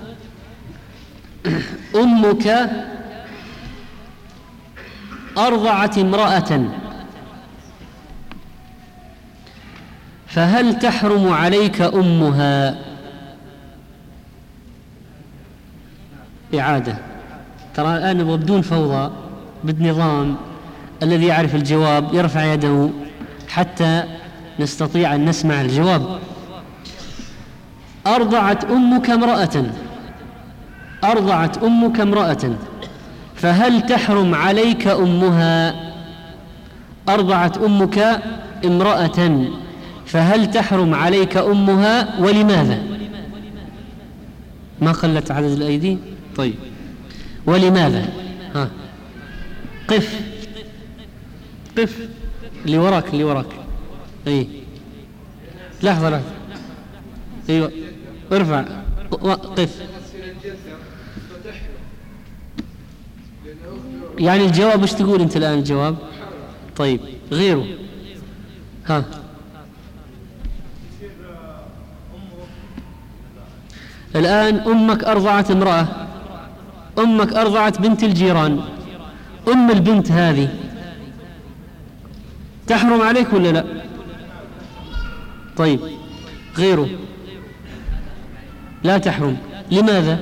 أمك أرضعت امرأة، فهل تحرم عليك أمها؟ إعادة. ترى الآن نبغى بدون فوضى، بالنظام. الذي يعرف الجواب يرفع يده حتى نستطيع أن نسمع الجواب. أرضعت أمك امرأة أرضعت أمك امرأة فهل تحرم عليك أمها؟ أرضعت أمك امرأة فهل تحرم عليك أمها، ولماذا؟ ما قلت عدد الأيدي؟ طيب، ولماذا؟ ها، قف قف اللي وراك اللي وراك اي لحظة لحظة ايوه ارفع قف. يعني الجواب ايش تقول انت الآن؟ الجواب طيب، غيره. ها، الآن أمك أرضعت امرأة، أمك أرضعت بنت الجيران، أم البنت هذه تحرم عليك ولا لا؟ طيب، غيره لا تحرم. لماذا؟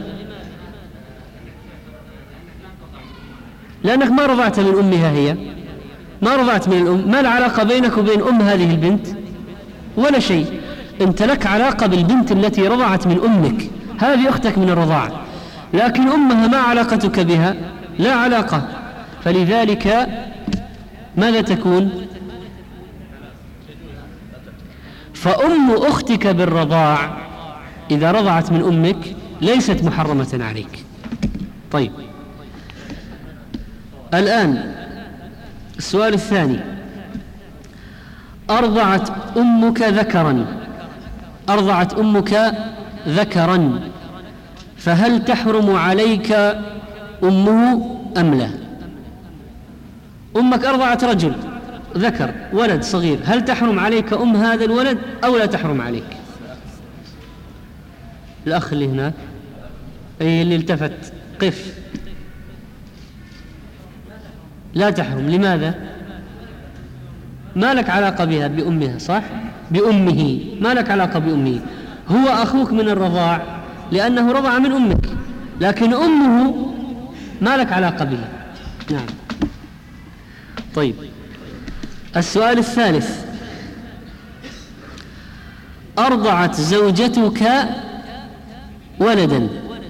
لأنك ما رضعت من أمها، هي ما رضعت من الأم، ما العلاقة بينك وبين أم هذه البنت؟ ولا شيء. أنت لك علاقة بالبنت التي رضعت من أمك، هذه أختك من الرضاعة، لكن أمها ما علاقتك بها؟ لا علاقة. فلذلك ماذا تكون؟ فأم أختك بالرضاع إذا رضعت من أمك ليست محرمة عليك. طيب، الآن السؤال الثاني: أرضعت أمك ذكرا أرضعت أمك ذكرا فهل تحرم عليك أمه أم لا؟ أمك أرضعت رجل ذكر ولد صغير، هل تحرم عليك أم هذا الولد أو لا تحرم عليك؟ الأخ اللي هناك أي اللي التفت قف. لا تحرم. لماذا؟ ما لك علاقة بها بأمها، صح؟ بأمه ما لك علاقة بأمه، هو أخوك من الرضاع لأنه رضع من أمك، لكن أمه ما لك علاقة بها. نعم. طيب، السؤال الثالث: أرضعت زوجتك ولدا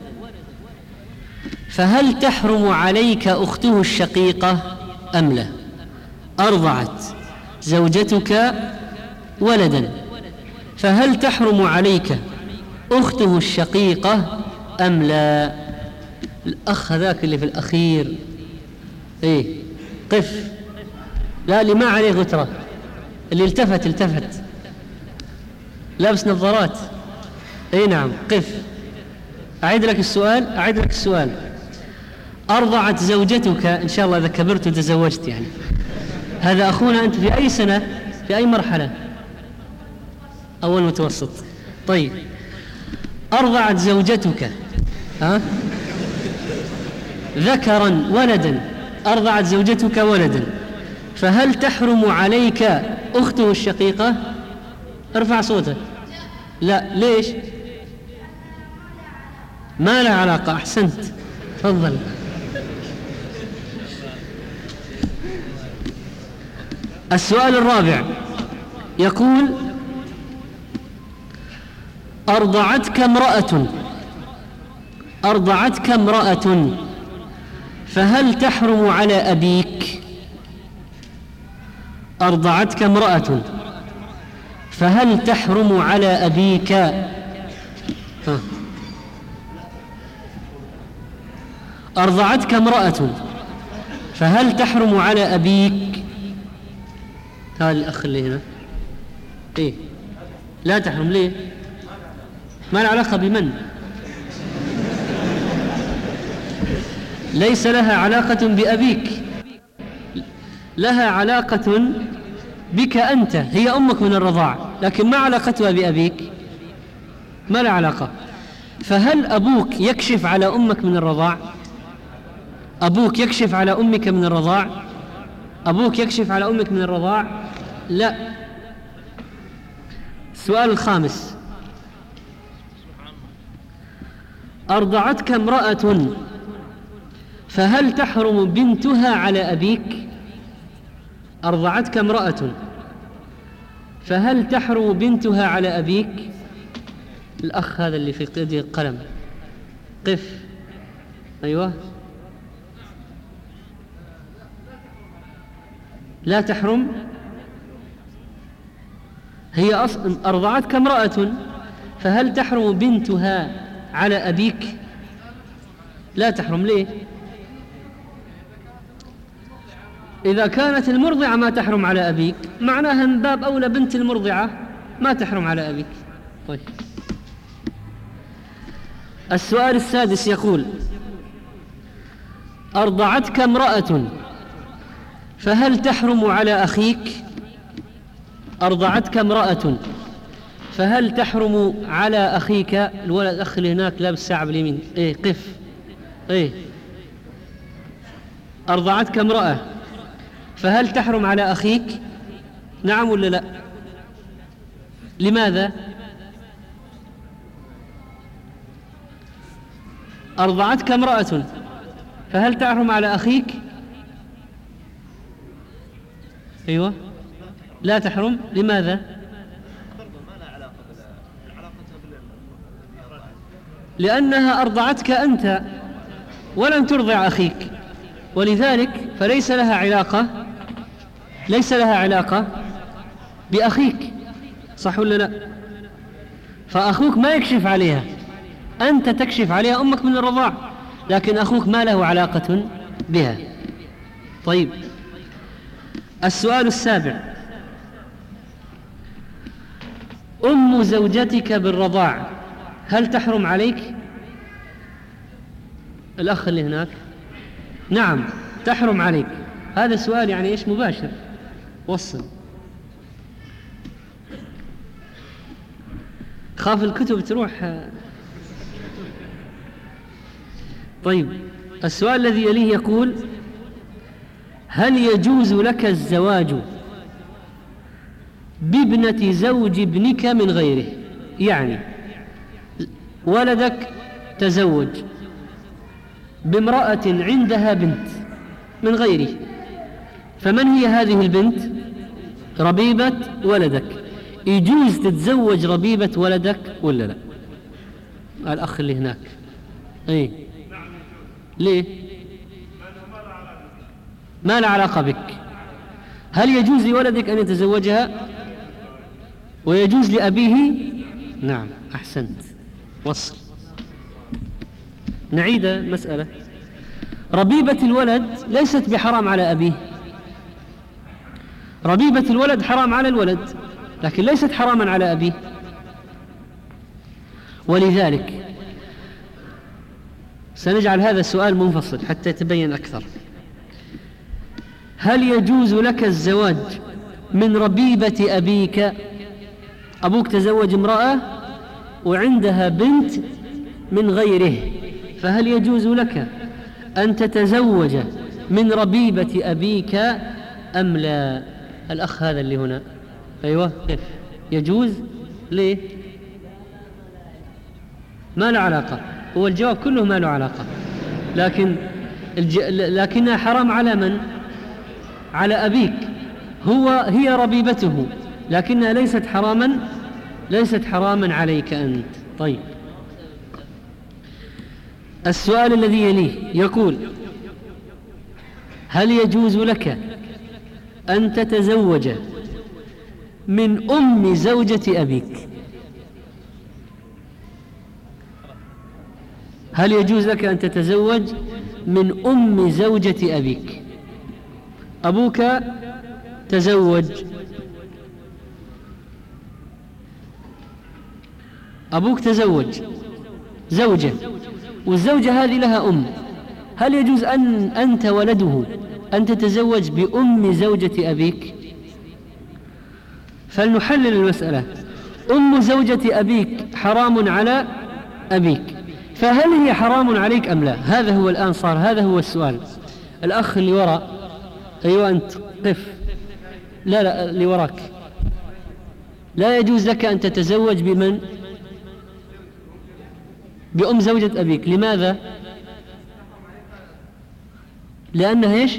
فهل تحرم عليك أخته الشقيقة أم لا؟ أرضعت زوجتك ولدا فهل تحرم عليك أخته الشقيقة أم لا؟ الأخ ذاك اللي في الأخير إيه قف. لا، اللي ما عليه غترة، اللي التفت التفت لابس نظارات. اي نعم قف. أعيد لك السؤال أعيد لك السؤال أرضعت زوجتك، إن شاء الله إذا كبرت وتزوجت يعني، هذا أخونا أنت في أي سنة، في أي مرحلة؟ أول متوسط. طيب، أرضعت زوجتك ها ذكرا ولدا، أرضعت زوجتك ولدا فهل تحرم عليك أخته الشقيقة؟ ارفع صوتك. لا، ليش؟ ما لها علاقة. أحسنت، تفضل. السؤال الرابع يقول: أرضعتك امرأة أرضعتك امرأة فهل تحرم على أبيك؟ أرضعتك امرأة فهل تحرم على أبيك؟ ها. أرضعتك امرأة فهل تحرم على أبيك؟ هذا الأخ اللي هنا إيه لا تحرم. ليه؟ ما له علاقة بمن، ليس لها علاقة بأبيك، لها علاقة بك أنت، هي أمك من الرضاع لكن ما علاقتها بأبيك، ما له علاقة. فهل أبوك يكشف على أمك من الرضاع؟ أبوك يكشف على أمك من الرضاع؟ أبوك يكشف على أمك من الرضاع؟ لا. السؤال الخامس: أرضعتك امرأة فهل تحرم بنتها على أبيك؟ أرضعتك امرأة فهل تحرم بنتها على أبيك؟ الأخ هذا اللي في يده القلم قف. أيوة، لا تحرم. هي أصلا أرضعتك امرأة فهل تحرم بنتها على أبيك؟ لا تحرم. ليه؟ إذا كانت المرضعة ما تحرم على أبيك معناها من باب أولى بنت المرضعة ما تحرم على أبيك. طيب، السؤال السادس يقول: أرضعتك امرأة فهل تحرم على أخيك؟ أرضعتك امرأة فهل تحرم على أخيك؟ الولد الأخ اللي هناك لابس ساعة باليمين إيه قف. إيه أرضعتك امرأة فهل تحرم على أخيك؟ نعم ولا لا؟ لماذا؟ أرضعتك امرأة فهل تحرم على أخيك؟ أيوة، لا تحرم. لماذا؟ لأنها أرضعتك أنت ولم ترضع أخيك، ولذلك فليس لها علاقة ليس لها علاقة بأخيك، صح ولا لا؟ فأخوك ما يكشف عليها، أنت تكشف عليها أمك من الرضاع، لكن أخوك ما له علاقة بها. طيب، السؤال السابع: أم زوجتك بالرضاع هل تحرم عليك؟ الأخ اللي هناك نعم تحرم عليك. هذا سؤال يعني إيش مباشر. وصل. خاف الكتب تروح. طيب السؤال الذي يليه يقول: هل يجوز لك الزواج بابنة زوج ابنك من غيره؟ يعني ولدك تزوج بامرأة عندها بنت من غيره، فمن هي هذه البنت؟ ربيبة ولدك. يجوز تتزوج ربيبة ولدك ولا لا؟ الأخ اللي هناك ايه ليه؟ ما لا علاقة بك. هل يجوز لولدك أن يتزوجها ويجوز لأبيه؟ نعم أحسنت. وصل. نعيد المسألة. ربيبة الولد ليست بحرام على أبيه. ربيبة الولد حرام على الولد لكن ليست حراما على أبيه. ولذلك سنجعل هذا السؤال منفصل حتى يتبين أكثر. هل يجوز لك الزواج من ربيبة أبيك؟ أبوك تزوج امرأة وعندها بنت من غيره، فهل يجوز لك أن تتزوج من ربيبة أبيك أم لا؟ الأخ هذا اللي هنا أيوة كيف يجوز؟ ليه؟ ما له علاقة. هو الجواب كله ما له علاقة، لكن الج... لكنها حرام على من؟ على أبيك. هو هي ربيبته لكنها ليست حراما ليست حراما عليك أنت. طيب السؤال الذي يليه يقول: هل يجوز لك أن تتزوج من أم زوجة أبيك؟ هل يجوز لك أن تتزوج من أم زوجة أبيك؟ أبوك تزوج أبوك تزوج زوجة والزوجة هذه لها أم. هل يجوز أن أنت ولده أن تتزوج بأم زوجة أبيك؟ فلنحلل المسألة. أم زوجة أبيك حرام على أبيك، فهل هي حرام عليك أم لا؟ هذا هو الآن صار هذا هو السؤال. الأخ اللي وراء أيوة أنت قف. لا لا اللي وراك. لا يجوز لك أن تتزوج بمن؟ بأم زوجة أبيك. لماذا؟ لأنها إيش؟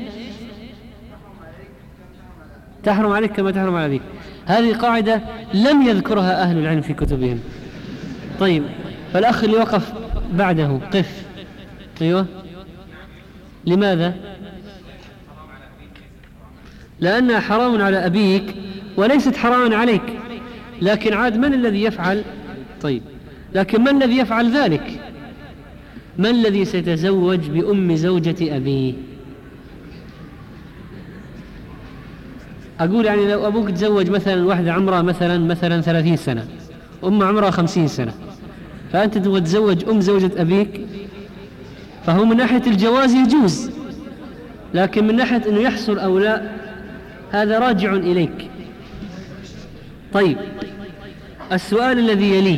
تحرم عليك كما تحرم على أبيك. هذه قاعدة لم يذكرها أهل العلم في كتبهم. طيب فالأخ اللي وقف بعده قف. أيوة لماذا؟ لأنها حرام على أبيك وليست حراما عليك. لكن عاد من الذي يفعل؟ طيب لكن من الذي يفعل ذلك؟ من الذي سيتزوج بأم زوجة أبيه؟ أقول يعني لو أبوك تزوج مثلا واحدة عمرها مثلا مثلا ثلاثين سنة، أم عمرها خمسين سنة، فأنت تبغى تزوج أم زوجة أبيك، فهو من ناحية الجواز يجوز، لكن من ناحية أنه يحصل أو لا هذا راجع إليك. طيب السؤال الذي يليه: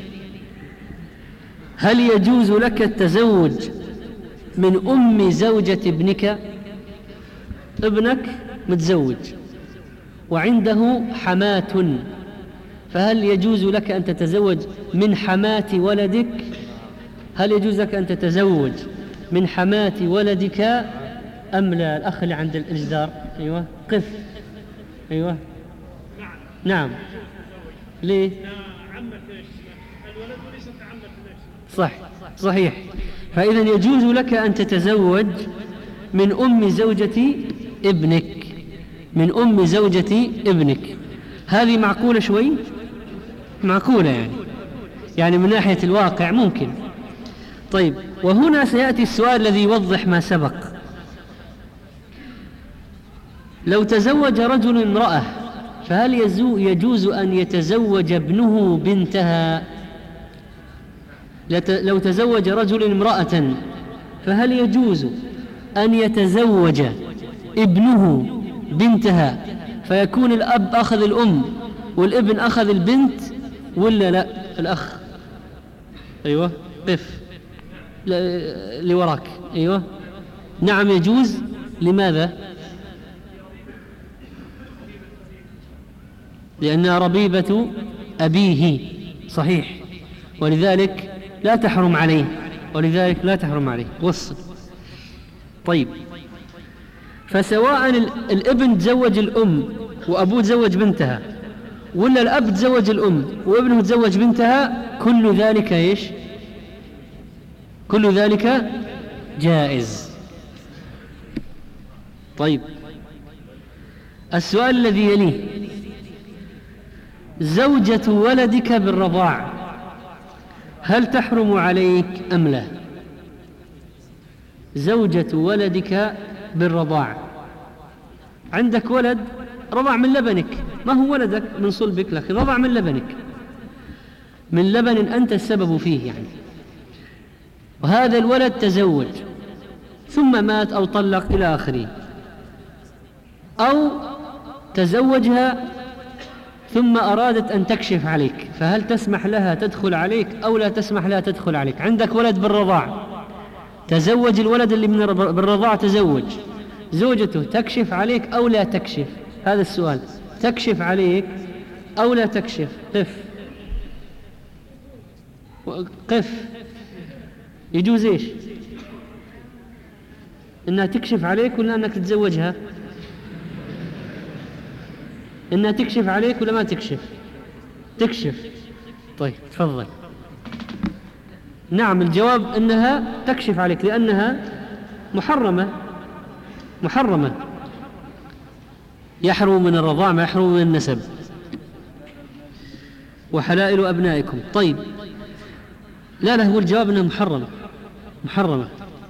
هل يجوز لك التزوج من أم زوجة ابنك؟ ابنك متزوج وعنده حماة، فهل يجوز لك أن تتزوج من حماة ولدك؟ هل يجوز لك أن تتزوج من حماة ولدك أم لا؟ الأخ اللي عند الإجدار أيوة قف. أيوة نعم. ليه؟ الولد وليس كعمة. صح صحيح. فإذا يجوز لك أن تتزوج من أم زوجة ابنك من أم زوجة ابنك. هذه معقولة شوي؟ معقولة يعني يعني من ناحية الواقع ممكن. طيب وهنا سيأتي السؤال الذي يوضح ما سبق. لو تزوج رجل امرأة فهل يجوز أن يتزوج ابنه بنتها؟ لو تزوج رجل امرأة فهل يجوز أن يتزوج ابنه بنتها فيكون الأب أخذ الأم والابن أخذ البنت، ولا لا؟ الأخ أيوة قف لوراك. أيوة نعم يجوز. لماذا؟ لأنها ربيبة أبيه، صحيح، ولذلك لا تحرم عليه، ولذلك لا تحرم عليه. وصل. طيب، فسواء الابن تزوج الأم وأبوه تزوج بنتها، ولا الأب تزوج الأم وابنه تزوج بنتها، كل ذلك إيش؟ كل ذلك جائز. طيب، السؤال الذي يليه: زوجة ولدك بالرضاع هل تحرم عليك أم لا؟ زوجة ولدك بالرضاع، عندك ولد رضع من لبنك، ما هو ولدك من صلبك لكن رضع من لبنك، من لبن أنت السبب فيه يعني، وهذا الولد تزوج ثم مات أو طلق إلى آخره، أو تزوجها ثم أرادت أن تكشف عليك، فهل تسمح لها تدخل عليك أو لا تسمح لها تدخل عليك؟ عندك ولد بالرضاع، تزوج الولد اللي من بالرضاع، تزوج زوجته، تكشف عليك أو لا تكشف؟ هذا السؤال. تكشف عليك أو لا تكشف؟ قف قف. يجوز إيش؟ إنها تكشف عليك ولا أنك تتزوجها؟ إنها تكشف عليك ولا ما تكشف؟ تكشف. طيب تفضل. نعم، الجواب أنها تكشف عليك لأنها محرمة، محرمة، يحرم من الرضاع ما يحرم من النسب. وحلائل أبنائكم. طيب، لا لا، هو الجواب أنها محرمة، محرمة.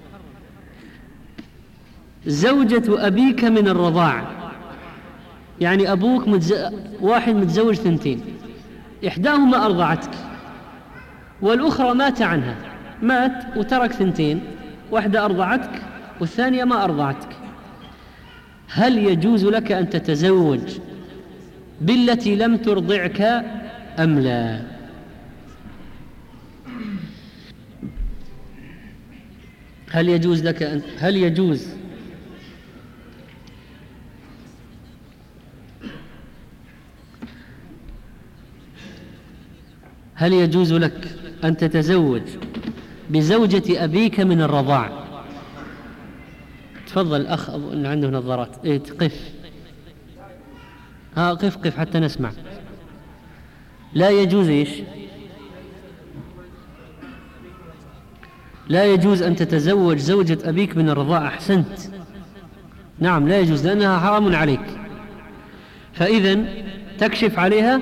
زوجة أبيك من الرضاع، يعني أبوك متز... واحد متزوج ثنتين، إحداهما أرضعتك والأخرى مات عنها، مات وترك ثنتين، واحدة أرضعتك والثانية ما أرضعتك، هل يجوز لك أن تتزوج بالتي لم ترضعك أم لا؟ هل يجوز لك أن هل يجوز هل يجوز لك أن تتزوج بزوجة أبيك من الرضاع؟ تفضل الأخ أن عنده نظارات. إيه قف، ها قف قف حتى نسمع. لا يجوز إيش؟ لا يجوز أن تتزوج زوجة أبيك من الرضاع. أحسنت، نعم لا يجوز لأنها حرام عليك، فإذن تكشف عليها.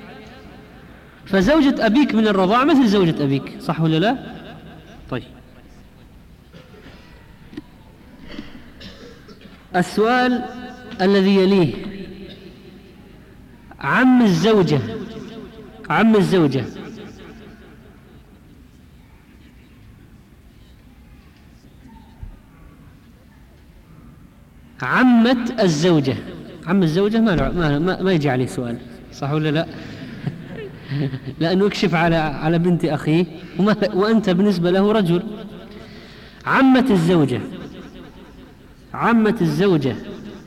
فزوجة أبيك من الرضاع مثل زوجة أبيك، صح ولا لا؟ طيب، السؤال الذي يليه: عم الزوجة، عم الزوجة عمة الزوجة، عم الزوجة ما ما ما يجي عليه سؤال، صح ولا لا؟ لأنه يكشف على على بنت أخيه وأنت بالنسبة له رجل. عمة الزوجة، عمة الزوجة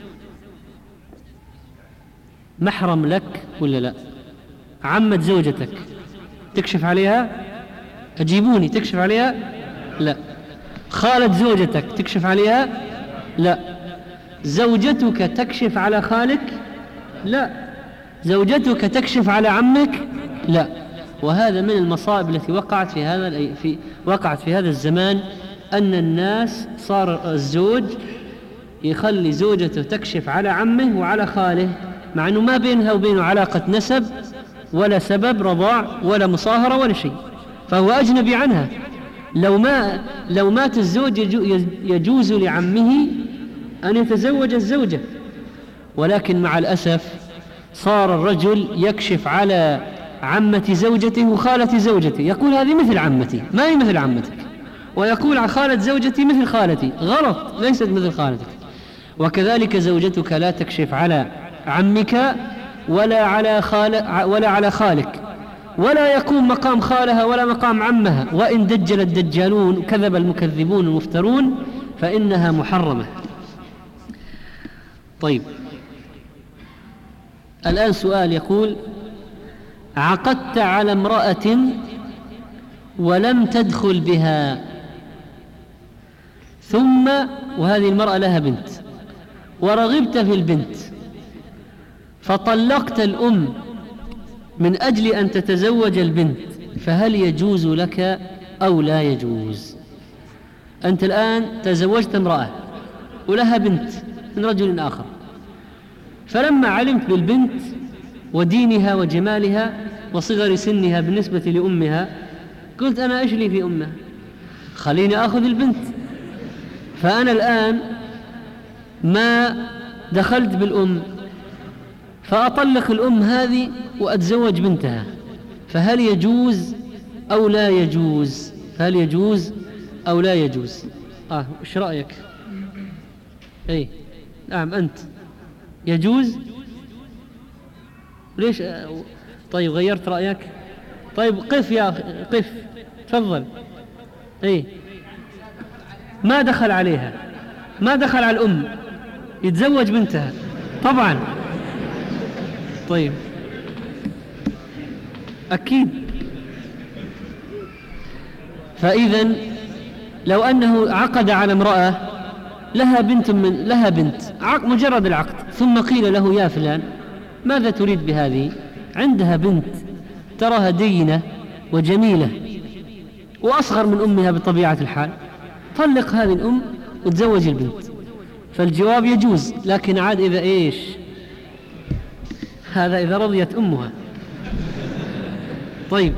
محرم لك ولا لا؟ عمة زوجتك تكشف عليها؟ أجيبوني، تكشف عليها؟ لا. خالة زوجتك تكشف عليها؟ لا. زوجتك تكشف على خالك؟ لا. زوجتك تكشف على عمك؟ لا. وهذا من المصائب التي وقعت في هذا في وقعت في هذا الزمان، أن الناس صار الزوج يخلي زوجته تكشف على عمه وعلى خاله، مع أنه ما بينها وبينه علاقة نسب ولا سبب رضاع ولا مصاهرة ولا شيء، فهو أجنبي عنها. لو ما لو مات الزوج يجوز لعمه أن يتزوج الزوجة، ولكن مع الأسف صار الرجل يكشف على عمة زوجته وخالة زوجته، يقول هذه مثل عمتي، ما هي مثل عمتك، ويقول على خالة زوجتي مثل خالتي. غلط، ليست مثل خالتك. وكذلك زوجتك لا تكشف على عمك ولا على خال ولا على خالك، ولا يقوم مقام خالها ولا مقام عمها، وإن دجل الدجالون كذب المكذبون المفترون فإنها محرمة. طيب، الآن سؤال يقول: عقدت على امرأة ولم تدخل بها، ثم وهذه المرأة لها بنت ورغبت في البنت فطلقت الأم من أجل أن تتزوج البنت، فهل يجوز لك أو لا يجوز؟ أنت الآن تزوجت امرأة ولها بنت من رجل آخر، فلما علمت بالبنت ودينها وجمالها وصغر سنها بالنسبة لأمها قلت أنا إيش لي في أمها، خليني أخذ البنت. فأنا الآن ما دخلت بالأم، فأطلق الأم هذه وأتزوج بنتها، فهل يجوز أو لا يجوز؟ هل يجوز أو لا يجوز؟ آه إيش رأيك؟ أي نعم أنت، يجوز؟ ليش؟ طيب غيرت رأيك؟ طيب قف يا أخي، قف تفضل. أي ما دخل عليها، ما دخل على الأم، يتزوج بنتها طبعا. طيب أكيد. فإذن لو أنه عقد على امرأة لها بنت من لها بنت مجرد العقد، ثم قيل له يا فلان ماذا تريد بهذه؟ عندها بنت تراها دينة وجميلة وأصغر من أمها بطبيعة الحال، طلق هذه الأم وتزوج البنت. فالجواب يجوز، لكن عاد إذا إيش؟ هذا إذا رضيت أمها. طيب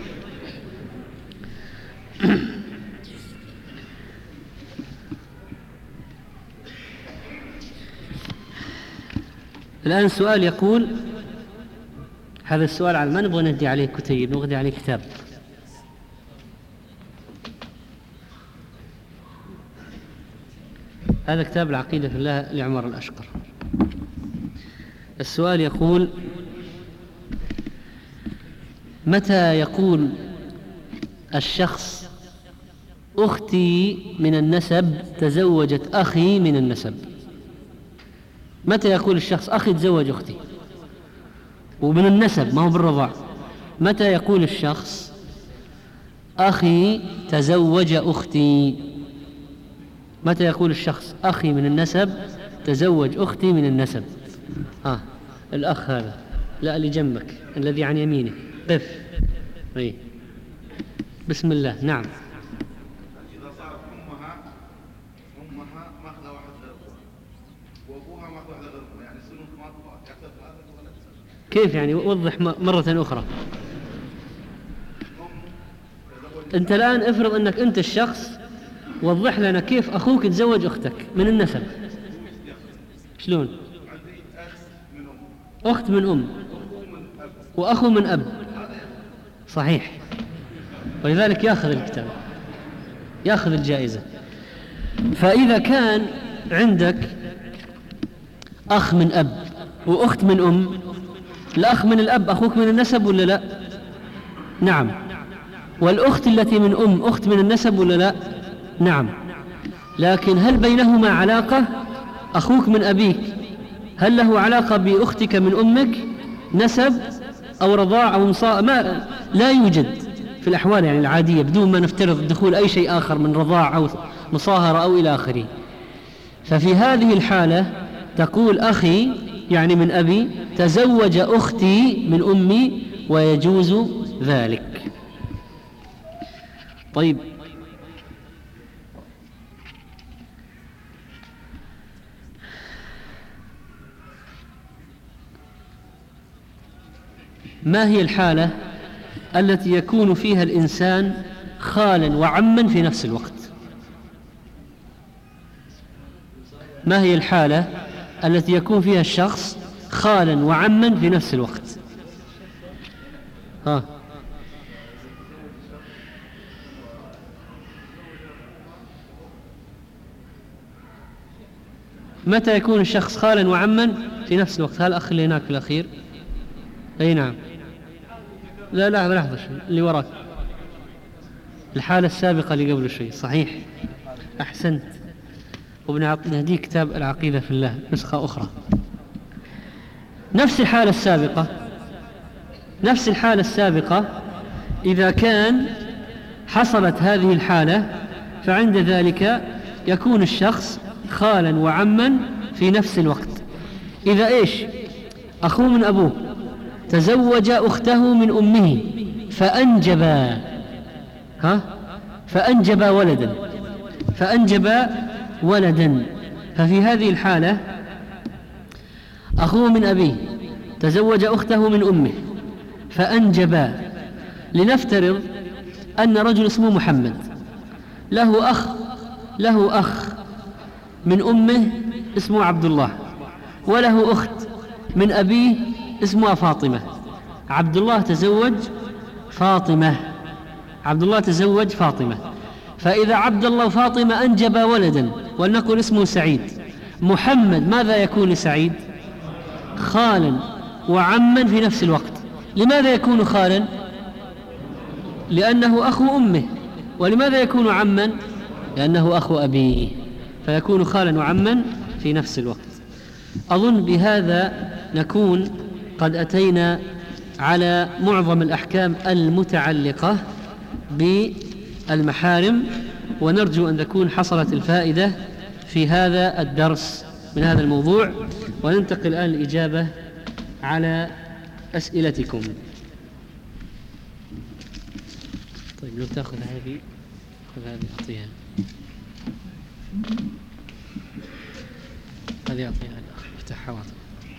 الآن سؤال يقول، هذا السؤال على ما نبغى ندي عليه كتيب، نبغى ندي عليه كتاب. هذا كتاب العقيدة في الله لعمر الأشقر. السؤال يقول: متى يقول الشخص أختي من النسب تزوجت أخي من النسب؟ متى يقول الشخص أخي تزوج أختي ومن النسب ما هو بالرضاع؟ متى يقول الشخص أخي تزوج أختي؟ متى يقول الشخص أخي من النسب تزوج أختي من النسب؟ آه الأخ هذا، لا اللي جنبك الذي عن يمينه، قف. أي بسم الله. نعم. إذا صارت أمها أمها ماخذة واحد غير وأبوها ماخذ واحد غير، يعني يصيرون ما يحتاج هذا ولا كيف يعني؟ وضح مرة أخرى. أنت الآن افرض أنك أنت الشخص، وضح لنا كيف أخوك تزوج أختك من النسب. شلون؟ أخت من أم وأخو من أب، صحيح، ولذلك يأخذ الكتاب، يأخذ الجائزة. فإذا كان عندك أخ من أب وأخت من أم، الأخ من الأب أخوك من النسب ولا لا؟ نعم. والأخت التي من أم أخت من النسب ولا لا؟ نعم. لكن هل بينهما علاقة؟ أخوك من أبيك هل له علاقة بأختك من أمك نسب أو رضاع أو مصاهرة؟ ما لا يوجد في الأحوال يعني العادية، بدون ما نفترض دخول أي شيء آخر من رضاع أو مصاهرة أو إلى آخره. ففي هذه الحالة تقول أخي يعني من أبي تزوج أختي من أمي ويجوز ذلك. طيب ما هي الحالة التي يكون فيها الإنسان خالا وعما في نفس الوقت؟ ما هي الحالة التي يكون فيها الشخص خالا وعما في نفس الوقت. ها متى يكون الشخص خالا وعما في نفس الوقت؟ هل الأخ اللي هناك في الأخير؟ أي نعم. لا لا لحظة شوي اللي وراك، الحالة السابقة اللي قبل شوي. صحيح أحسنت. وبنهديك كتاب العقيدة في الله نسخة أخرى. نفس الحالة السابقة نفس الحالة السابقة إذا كان حصلت هذه الحالة فعند ذلك يكون الشخص خالا وعما في نفس الوقت. إذا إيش؟ أخوه من أبوه تزوج أخته من أمه فأنجبا ها فأنجبا ولدا فأنجبا ولدا ففي هذه الحالة أخوه من أبيه تزوج أخته من أمه فأنجبا. لنفترض أن رجل اسمه محمد له أخ له أخ من أمه اسمه عبد الله، وله أخت من أبيه اسمها فاطمة. عبد الله تزوج فاطمة عبد الله تزوج فاطمة فإذا عبد الله وفاطمة أنجبا ولدا ولنقل اسمه سعيد، محمد ماذا يكون لسعيد؟ خالا وعما في نفس الوقت. لماذا يكون خالا؟ لأنه أخو أمه. ولماذا يكون عما؟ لأنه أخو أبيه، فيكون خالا وعما في نفس الوقت. أظن بهذا نكون قد أتينا على معظم الأحكام المتعلقة بالمحارم، ونرجو أن تكون حصلت الفائدة في هذا الدرس من هذا الموضوع. وننتقل الآن الإجابة على أسئلتكم. طيب لو تأخذ هذه خذ هذه أعطيها هذه أعطيها الأخ افتحها واعطيها.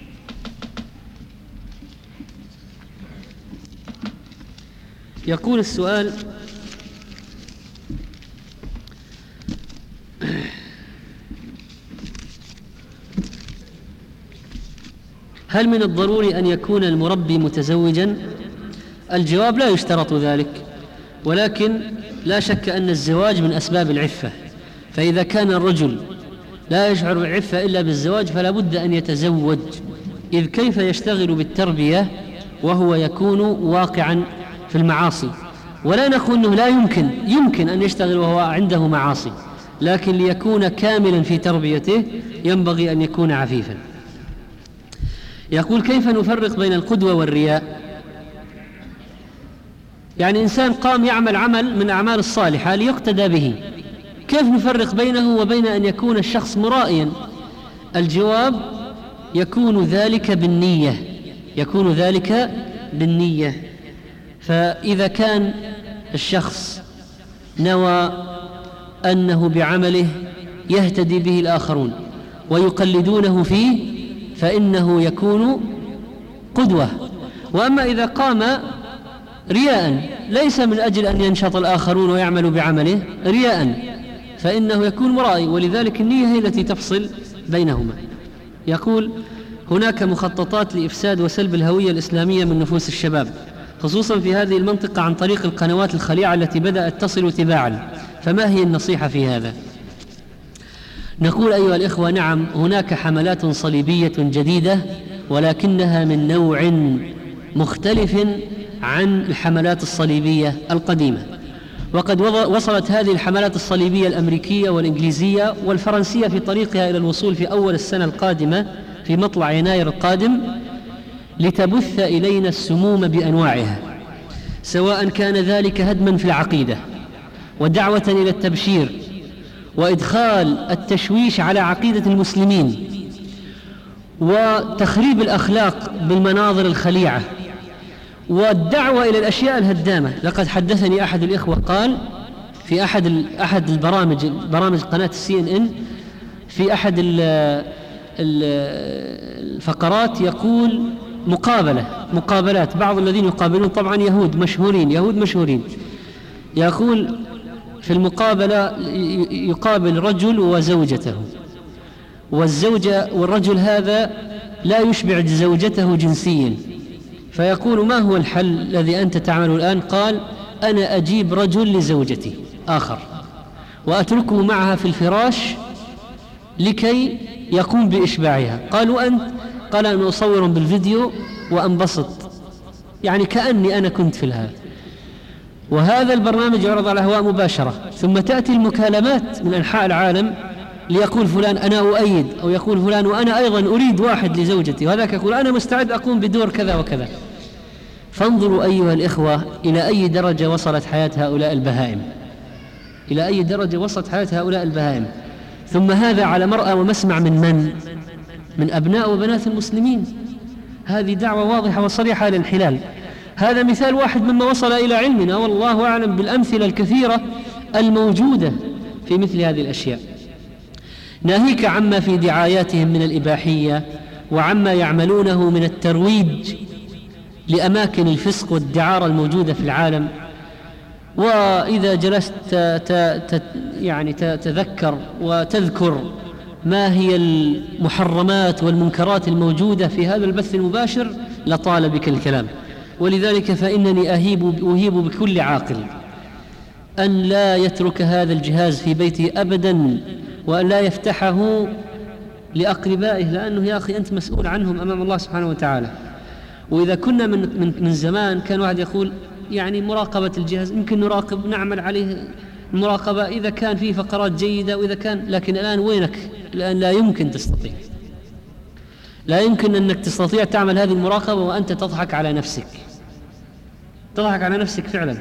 يقول السؤال: هل من الضروري أن يكون المربي متزوجا؟ الجواب: لا يشترط ذلك، ولكن لا شك أن الزواج من أسباب العفة، فإذا كان الرجل لا يشعر بالعفة إلا بالزواج فلا بد أن يتزوج، إذ كيف يشتغل بالتربية وهو يكون واقعا في المعاصي؟ ولا نقول أنه لا يمكن يمكن أن يشتغل وهو عنده معاصي، لكن ليكون كاملا في تربيته ينبغي أن يكون عفيفا. يقول: كيف نفرق بين القدوة والرياء؟ يعني إنسان قام يعمل عمل من الأعمال الصالحة ليقتدى به، كيف نفرق بينه وبين أن يكون الشخص مرائيا؟ الجواب: يكون ذلك بالنية يكون ذلك بالنية فإذا كان الشخص نوى أنه بعمله يهتدي به الآخرون ويقلدونه فيه فإنه يكون قدوة. وأما إذا قام رياء ليس من أجل أن ينشط الآخرون ويعملوا بعمله رياء فإنه يكون مرائي، ولذلك النية هي التي تفصل بينهما. يقول: هناك مخططات لإفساد وسلب الهوية الإسلامية من نفوس الشباب، خصوصا في هذه المنطقة عن طريق القنوات الخليعة التي بدأت تصل تباعا، فما هي النصيحة في هذا؟ نقول: أيها الإخوة، نعم، هناك حملات صليبية جديدة ولكنها من نوع مختلف عن الحملات الصليبية القديمة، وقد وصلت هذه الحملات الصليبية الأمريكية والإنجليزية والفرنسية في طريقها إلى الوصول في أول السنة القادمة في مطلع يناير القادم لتبث إلينا السموم بأنواعها، سواء كان ذلك هدما في العقيدة ودعوة إلى التبشير وإدخال التشويش على عقيدة المسلمين وتخريب الأخلاق بالمناظر الخليعة والدعوة إلى الأشياء الهدامة. لقد حدثني أحد الإخوة قال في أحد أحد البرامج برامج قناة السي إن إن في أحد الفقرات يقول مقابلة مقابلات بعض الذين يقابلون طبعا يهود مشهورين يهود مشهورين يقول في المقابلة يقابل رجل وزوجته، والزوجة والرجل هذا لا يشبع زوجته جنسيا، فيقول: ما هو الحل الذي أنت تعمله الآن؟ قال: أنا أجيب رجل لزوجتي آخر وأتركه معها في الفراش لكي يقوم بإشباعها. قالوا: أنت؟ قال: أنا أصور بالفيديو وأنبسط، يعني كأني أنا كنت في الهذا. وهذا البرنامج يعرض على الهواء مباشرة، ثم تأتي المكالمات من أنحاء العالم ليقول فلان: أنا أؤيد، أو يقول فلان: وأنا أيضا أريد واحد لزوجتي، وهذاك يقول: أنا مستعد أقوم بدور كذا وكذا. فانظروا أيها الإخوة إلى أي درجة وصلت حياة هؤلاء البهائم، إلى أي درجة وصلت حياة هؤلاء البهائم. ثم هذا على مرأى ومسمع من من؟ من أبناء وبنات المسلمين. هذه دعوة واضحة وصريحة للانحلال. هذا مثال واحد مما وصل إلى علمنا، والله أعلم بالأمثلة الكثيرة الموجودة في مثل هذه الأشياء. ناهيك عما في دعاياتهم من الإباحية وعما يعملونه من الترويج لأماكن الفسق والدعارة الموجودة في العالم. وإذا جلست يعني تتذكر وتذكر ما هي المحرمات والمنكرات الموجودة في هذا البث المباشر لطال بك الكلام. ولذلك فإنني أهيب أهيب بكل عاقل أن لا يترك هذا الجهاز في بيته أبدا، وأن لا يفتحه لأقربائه، لأنه يا أخي أنت مسؤول عنهم أمام الله سبحانه وتعالى. وإذا كنا من, من, من زمان كان واحد يقول يعني مراقبة الجهاز يمكن نراقب، نعمل عليه المراقبة إذا كان فيه فقرات جيدة وإذا كان، لكن الآن وينك؟ الآن لا يمكن تستطيع، لا يمكن أنك تستطيع تعمل هذه المراقبة وأنت تضحك على نفسك، تضحك على نفسك فعلا.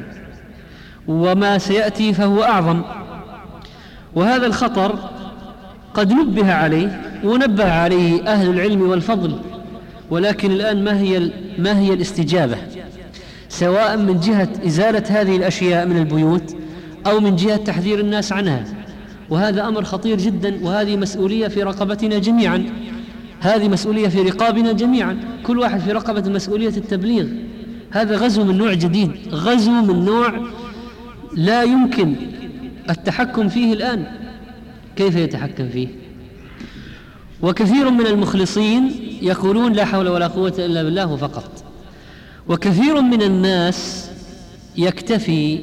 وما سيأتي فهو أعظم. وهذا الخطر قد نبه عليه ونبه عليه أهل العلم والفضل، ولكن الآن ما هي ما هي الاستجابة؟ سواء من جهة إزالة هذه الأشياء من البيوت أو من جهة تحذير الناس عنها. وهذا أمر خطير جدا، وهذه مسؤولية في رقبتنا جميعا، هذه مسؤولية في رقابنا جميعا، كل واحد في رقبة مسؤولية التبليغ. هذا غزو من نوع جديد، غزو من نوع لا يمكن التحكم فيه الآن. كيف يتحكم فيه؟ وكثير من المخلصين يقولون لا حول ولا قوة إلا بالله فقط، وكثير من الناس يكتفي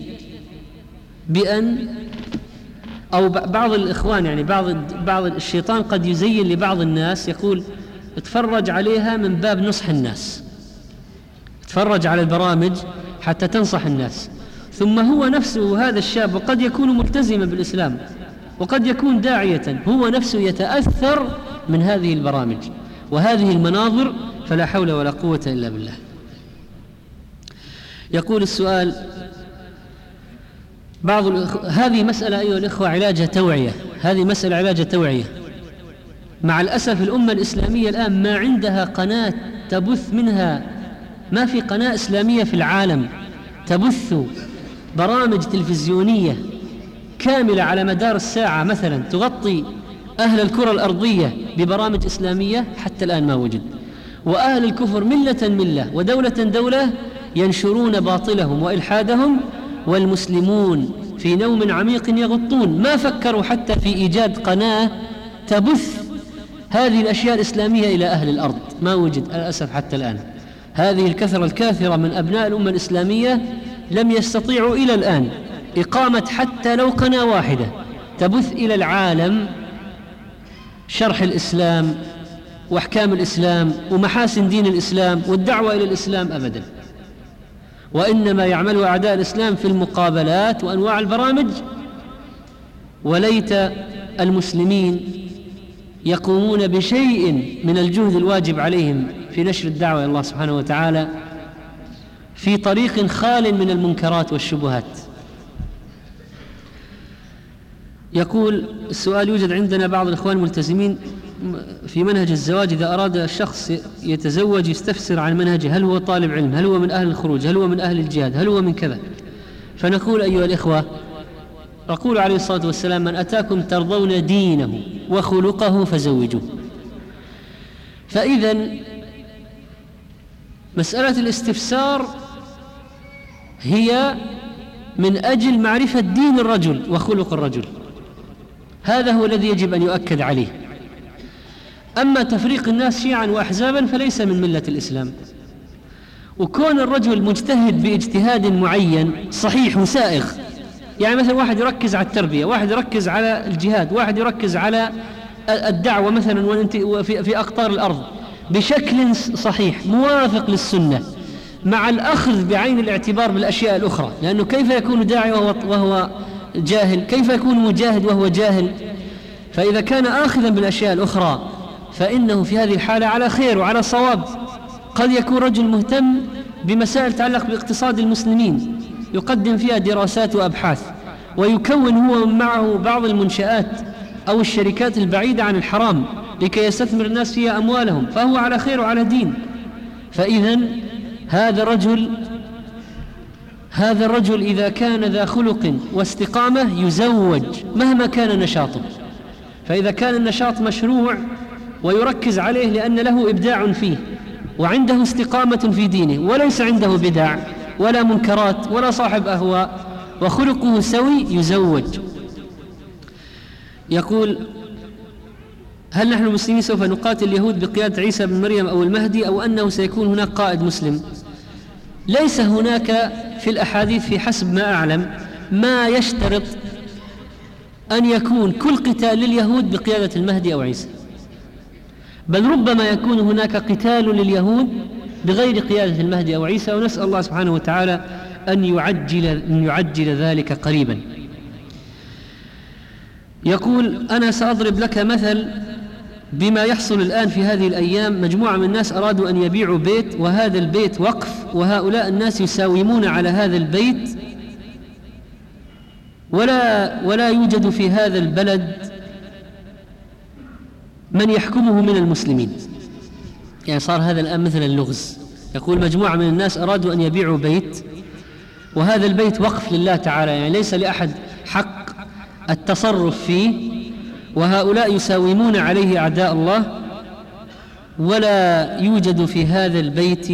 بأن، أو بعض الإخوان يعني بعض بعض الشيطان قد يزين لبعض الناس يقول اتفرج عليها من باب نصح الناس، اتفرج على البرامج حتى تنصح الناس. ثم هو نفسه هذا الشاب وقد يكون ملتزما بالإسلام وقد يكون داعية، هو نفسه يتأثر من هذه البرامج وهذه المناظر، فلا حول ولا قوة إلا بالله. يقول السؤال بعض الأخ... هذه مسألة أيها الإخوة علاجها توعية، هذه مسألة علاجها توعية. مع الأسف الأمة الإسلامية الآن ما عندها قناة تبث منها، ما في قناة إسلامية في العالم تبث برامج تلفزيونية كاملة على مدار الساعة مثلا تغطي أهل الكرة الأرضية ببرامج إسلامية، حتى الآن ما وجد. وأهل الكفر ملة ملة ودولة دولة ينشرون باطلهم وإلحادهم، والمسلمون في نوم عميق يغطون، ما فكروا حتى في إيجاد قناة تبث هذه الأشياء الإسلامية إلى أهل الأرض، ما وجد للأسف حتى الآن. هذه الكثرة الكاثرة من أبناء الأمة الإسلامية لم يستطيعوا إلى الآن إقامة حتى لو قناة واحدة تبث إلى العالم شرح الإسلام وأحكام الإسلام ومحاسن دين الإسلام والدعوة إلى الإسلام أبدا. وإنما يعمل أعداء الإسلام في المقابلات وأنواع البرامج، وليت المسلمين يقومون بشيء من الجهد الواجب عليهم في نشر الدعوة إلى الله سبحانه وتعالى في طريق خال من المنكرات والشبهات. يقول السؤال: يوجد عندنا بعض الإخوان الملتزمين في منهج الزواج، إذا أراد الشخص يتزوج يستفسر عن منهجه، هل هو طالب علم، هل هو من أهل الخروج، هل هو من أهل الجهاد، هل هو من كذا. فنقول أيها الإخوة، يقول عليه الصلاة والسلام: من أتاكم ترضون دينه وخلقه فزوجوه. فإذا مسألة الاستفسار هي من أجل معرفة دين الرجل وخلق الرجل، هذا هو الذي يجب أن يؤكد عليه. أما تفريق الناس شيعا وأحزابا فليس من ملة الإسلام. وكون الرجل مجتهد باجتهاد معين صحيح وسائغ، يعني مثلا واحد يركز على التربية، واحد يركز على الجهاد، واحد يركز على الدعوة مثلا في أقطار الأرض بشكل صحيح موافق للسنة، مع الأخذ بعين الاعتبار بالأشياء الأخرى، لأنه كيف يكون داعي وهو, وهو جاهل؟ كيف يكون مجاهد وهو جاهل؟ فإذا كان آخذا بالأشياء الأخرى فإنه في هذه الحالة على خير وعلى صواب. قد يكون رجل مهتم بمسائل تتعلق باقتصاد المسلمين، يقدم فيها دراسات وأبحاث، ويكون هو معه بعض المنشآت أو الشركات البعيدة عن الحرام لكي يستثمر الناس فيها أموالهم، فهو على خير وعلى دين. فإذن هذا الرجل هذا الرجل إذا كان ذا خلق واستقامة يزوج مهما كان نشاطه. فإذا كان النشاط مشروع ويركز عليه لأن له إبداع فيه وعنده استقامة في دينه وليس عنده بدع ولا منكرات ولا صاحب أهواء وخلقه سوي، يزوج. يقول: هل نحن المسلمين سوف نقاتل اليهود بقيادة عيسى بن مريم أو المهدي، أو أنه سيكون هناك قائد مسلم؟ ليس هناك في الأحاديث في حسب ما أعلم ما يشترط أن يكون كل قتال لليهود بقيادة المهدي أو عيسى، بل ربما يكون هناك قتال لليهود بغير قيادة المهدي أو عيسى، ونسأل الله سبحانه وتعالى أن يعجل, أن يعجل ذلك قريبا. يقول: أنا سأضرب لك مثل بما يحصل الآن في هذه الأيام. مجموعة من الناس أرادوا أن يبيعوا بيت، وهذا البيت وقف، وهؤلاء الناس يساومون على هذا البيت، ولا, ولا يوجد في هذا البلد من يحكمه من المسلمين. يعني صار هذا الآن مثل اللغز. يقول: مجموعة من الناس أرادوا أن يبيعوا بيت، وهذا البيت وقف لله تعالى، يعني ليس لأحد حق التصرف فيه، وهؤلاء يساومون عليه أعداء الله، ولا يوجد في هذا البيت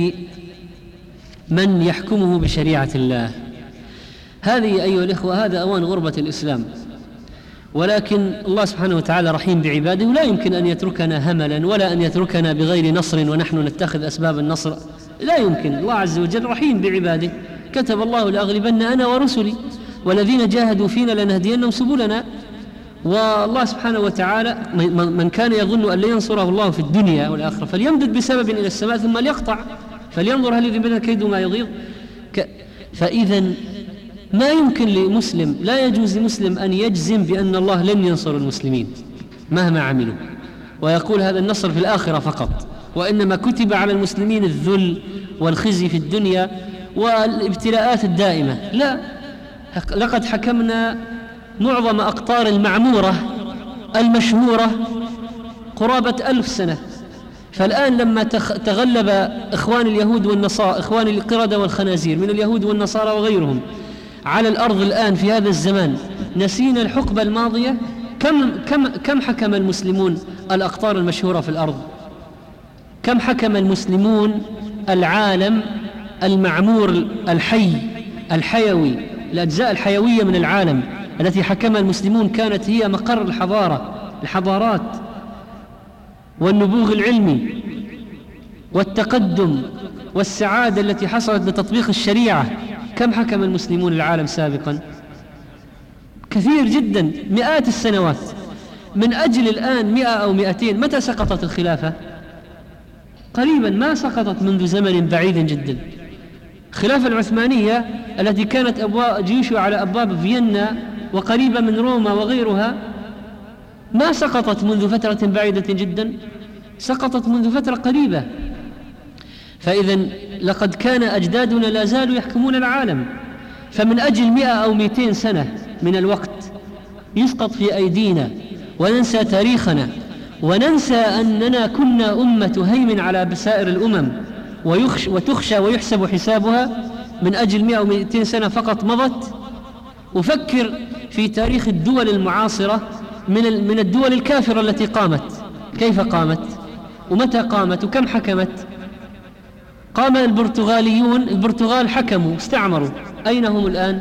من يحكمه بشريعة الله. هذه أيها الإخوة هذا أوان غربة الإسلام، ولكن الله سبحانه وتعالى رحيم بعباده، لا يمكن أن يتركنا هملا ولا أن يتركنا بغير نصر ونحن نتخذ أسباب النصر، لا يمكن. الله عز وجل رحيم بعباده، كتب الله لأغلبن أنا ورسلي والذين جاهدوا فينا لنهدينهم سبلنا. والله سبحانه وتعالى من كان يظن أن لا ينصره الله في الدنيا والآخرة فليمدد بسبب إلى السماء ثم ليقطع، فلينظر هل يذهب كيد ما يغيظ. فإذا ما يمكن لمسلم، لا يجوز لمسلم أن يجزم بأن الله لن ينصر المسلمين مهما عملوا ويقول هذا النصر في الآخرة فقط، وإنما كتب على المسلمين الذل والخزي في الدنيا والابتلاءات الدائمة. لا، لقد حكمنا معظم أقطار المعمورة المشهورة قرابة ألف سنة، فالآن لما تغلب إخوان اليهود والنصارى، إخوان القردة والخنازير من اليهود والنصارى وغيرهم على الأرض الآن في هذا الزمان، نسينا الحقبة الماضية. كم, كم, كم حكم المسلمون الأقطار المشهورة في الأرض؟ كم حكم المسلمون العالم المعمور الحي الحيوي، الأجزاء الحيوية من العالم التي حكمها المسلمون كانت هي مقر الحضارة الحضارات والنبوغ العلمي والتقدم والسعادة التي حصلت بتطبيق الشريعة. كم حكم المسلمون العالم سابقا؟ كثير جدا، مئات السنوات. من أجل الآن مئة أو مئتين. متى سقطت الخلافة؟ قريبا، ما سقطت منذ زمن بعيد جدا. الخلافة العثمانية التي كانت أبواب جيوشها على أبواب فيينا وقريبة من روما وغيرها ما سقطت منذ فترة بعيدة جدا، سقطت منذ فترة قريبة. فإذا لقد كان أجدادنا لا زالوا يحكمون العالم، فمن أجل مئة أو مئتين سنة من الوقت يسقط في أيدينا وننسى تاريخنا وننسى أننا كنا أمة هيمن على بسائر الأمم ويخش وتخشى ويحسب حسابها من أجل مئة أو مئتين سنة فقط مضت. وفكر في تاريخ الدول المعاصرة من من الدول الكافرة التي قامت، كيف قامت ومتى قامت وكم حكمت. قام البرتغاليون، البرتغال حكموا استعمروا، أين هم الآن؟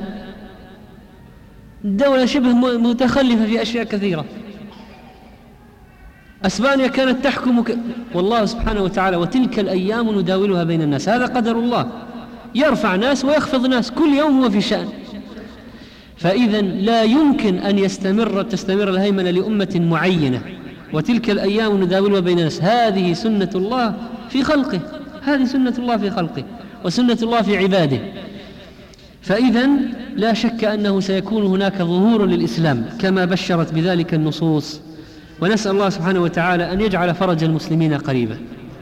الدولة شبه متخلفة في أشياء كثيرة. أسبانيا كانت تحكم ك... والله سبحانه وتعالى وتلك الأيام نداولها بين الناس، هذا قدر الله، يرفع ناس ويخفض ناس، كل يوم هو في شأن. فإذا لا يمكن أن يستمر تستمر الهيمنة لأمة معينة، وتلك الأيام نداولها بين الناس، هذه سنة الله في خلقه، هذه سنة الله في خلقه وسنة الله في عباده. فإذا لا شك أنه سيكون هناك ظهور للإسلام كما بشرت بذلك النصوص، ونسأل الله سبحانه وتعالى أن يجعل فرج المسلمين قريبا.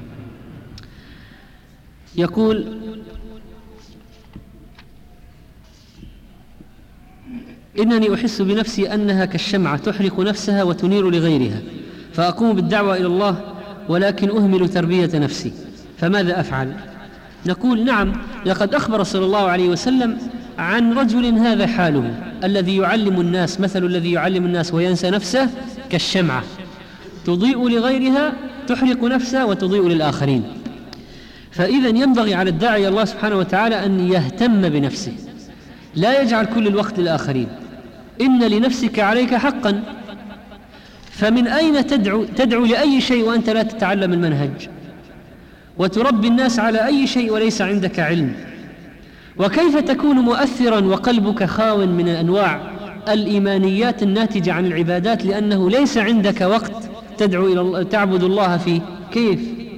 يقول: إنني أحس بنفسي أنها كالشمعة تحرق نفسها وتنير لغيرها، فأقوم بالدعوة إلى الله ولكن أهمل تربية نفسي، فماذا أفعل؟ نقول: نعم، لقد أخبر صلى الله عليه وسلم عن رجل هذا حاله، الذي يعلم الناس، مثل الذي يعلم الناس وينسى نفسه كالشمعة تضيء لغيرها، تحرق نفسها وتضيء للآخرين. فإذا ينبغي على الداعي الله سبحانه وتعالى أن يهتم بنفسه، لا يجعل كل الوقت للآخرين. إن لنفسك عليك حقا، فمن أين تدعو, تدعو لأي شيء وأنت لا تتعلم المنهج، وتربي الناس على أي شيء وليس عندك علم؟ وكيف تكون مؤثرا وقلبك خاو من أنواع الإيمانيات الناتجة عن العبادات لأنه ليس عندك وقت تدعو إلى الله تعبد الله فيه؟ كيف؟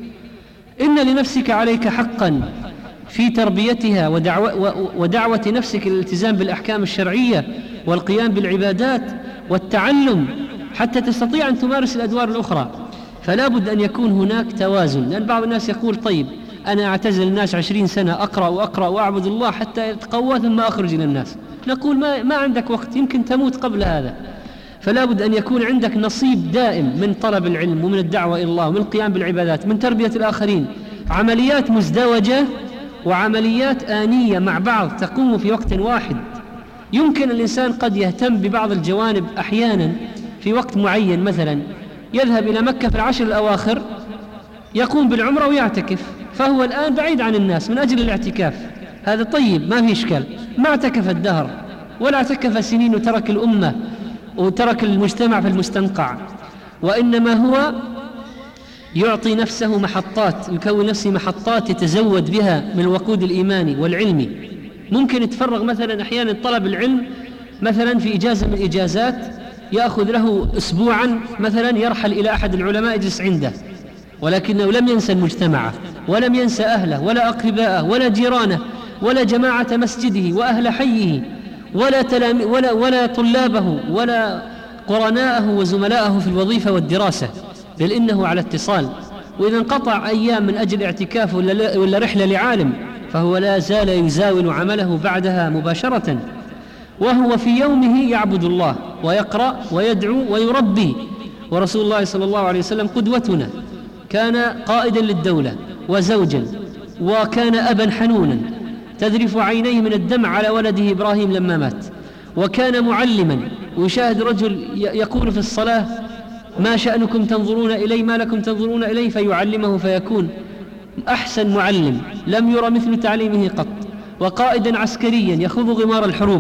إن لنفسك عليك حقا في تربيتها ودعوة, ودعوة نفسك للالتزام بالأحكام الشرعية والقيام بالعبادات والتعلم حتى تستطيع أن تمارس الأدوار الأخرى. فلا بد أن يكون هناك توازن، لأن بعض الناس يقول: طيب أنا أعتزل الناس عشرين سنة، أقرأ وأقرأ وأعبد الله حتى يتقوى ثم أخرج إلى الناس. نقول: ما, ما عندك وقت، يمكن تموت قبل هذا. فلا بد أن يكون عندك نصيب دائم من طلب العلم ومن الدعوة إلى الله ومن القيام بالعبادات، من تربية الآخرين، عمليات مزدوجة وعمليات آنية مع بعض تقوم في وقت واحد. يمكن الإنسان قد يهتم ببعض الجوانب أحيانا في وقت معين، مثلا يذهب إلى مكة في العشر الأواخر يقوم بالعمرة ويعتكف، فهو الآن بعيد عن الناس من أجل الاعتكاف، هذا طيب ما في إشكال، ما اعتكف الدهر ولا اعتكف سنين وترك الأمة وترك المجتمع في المستنقع، وإنما هو يعطي نفسه محطات، يكون نفسه محطات يتزود بها من الوقود الإيماني والعلمي. ممكن يتفرغ مثلا أحيانا طلب العلم، مثلا في إجازة من الإجازات يأخذ له أسبوعا مثلا يرحل إلى أحد العلماء يجلس عنده، ولكنه لم ينسى المجتمع ولم ينسى أهله ولا أقرباءه ولا جيرانه ولا جماعة مسجده وأهل حيه ولا, تلام ولا, ولا طلابه ولا قرناءه وزملاءه في الوظيفة والدراسة، بل إنه على اتصال. وإذا انقطع أيام من أجل اعتكاف ولا, ولا رحلة لعالم فهو لا زال يزاول عمله بعدها مباشرة، وهو في يومه يعبد الله ويقرأ ويدعو ويربي. ورسول الله صلى الله عليه وسلم قدوتنا، كان قائدا للدولة وزوجا، وكان أبا حنونا تذرف عينيه من الدمع على ولده إبراهيم لما مات، وكان معلما، ويشاهد رجل يقول في الصلاة: ما شأنكم تنظرون إلي، ما لكم تنظرون إلي، فيعلمه فيكون أحسن معلم لم يرى مثل تعليمه قط، وقائدا عسكريا يخوض غمار الحروب،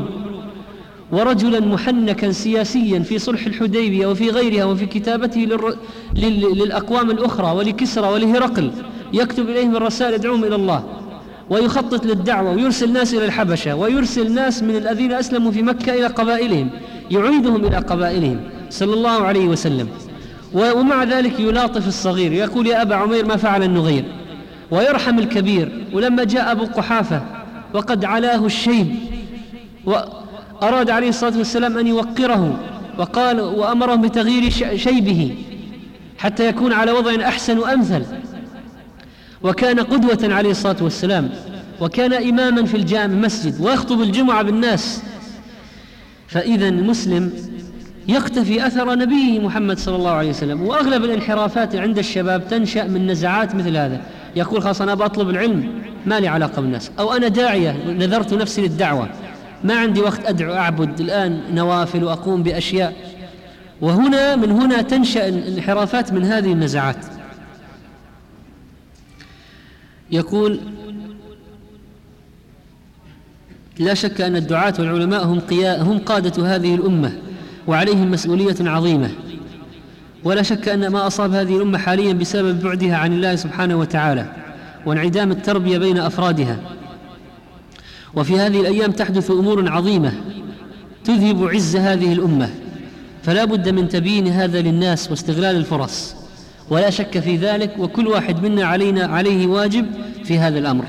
ورجلا محنكا سياسيا في صلح الحديبية وفي غيرها، وفي كتابته للر... لل... للأقوام الأخرى ولكسرى ولهرقل يكتب إليهم الرسائل يدعوهم إلى الله، ويخطط للدعوة، ويرسل ناس إلى الحبشة، ويرسل ناس من الذين أسلموا في مكة إلى قبائلهم يعيدهم إلى قبائلهم صلى الله عليه وسلم. ومع ذلك يلاطف الصغير، يقول: يا أبا عمير ما فعل النغير، ويرحم الكبير. ولما جاء أبو قحافة وقد علاه الشيب وأراد عليه الصلاة والسلام أن يوقره، وقال وأمرهم بتغيير شيبه حتى يكون على وضع أحسن وأمثل، وكان قدوة عليه الصلاة والسلام، وكان إماما في الجامع مسجد ويخطب الجمعة بالناس. فإذا المسلم يقتفي أثر نبيه محمد صلى الله عليه وسلم. وأغلب الانحرافات عند الشباب تنشأ من نزعات مثل هذا، يقول: خلاص أنا بطلب العلم ما لي علاقة بالناس، أو أنا داعية نذرت نفسي للدعوة ما عندي وقت أدعو أعبد الآن نوافل وأقوم بأشياء. وهنا من هنا تنشأ الانحرافات من هذه النزعات. يقول: لا شك أن الدعاة والعلماء هم, هم قادة هذه الأمة وعليهم مسؤولية عظيمة، ولا شك أن ما أصاب هذه الأمة حاليا بسبب بعدها عن الله سبحانه وتعالى وانعدام التربية بين أفرادها. وفي هذه الأيام تحدث أمور عظيمة تذهب عز هذه الأمة، فلا بد من تبيين هذا للناس واستغلال الفرص، ولا شك في ذلك، وكل واحد منا علينا عليه واجب في هذا الأمر.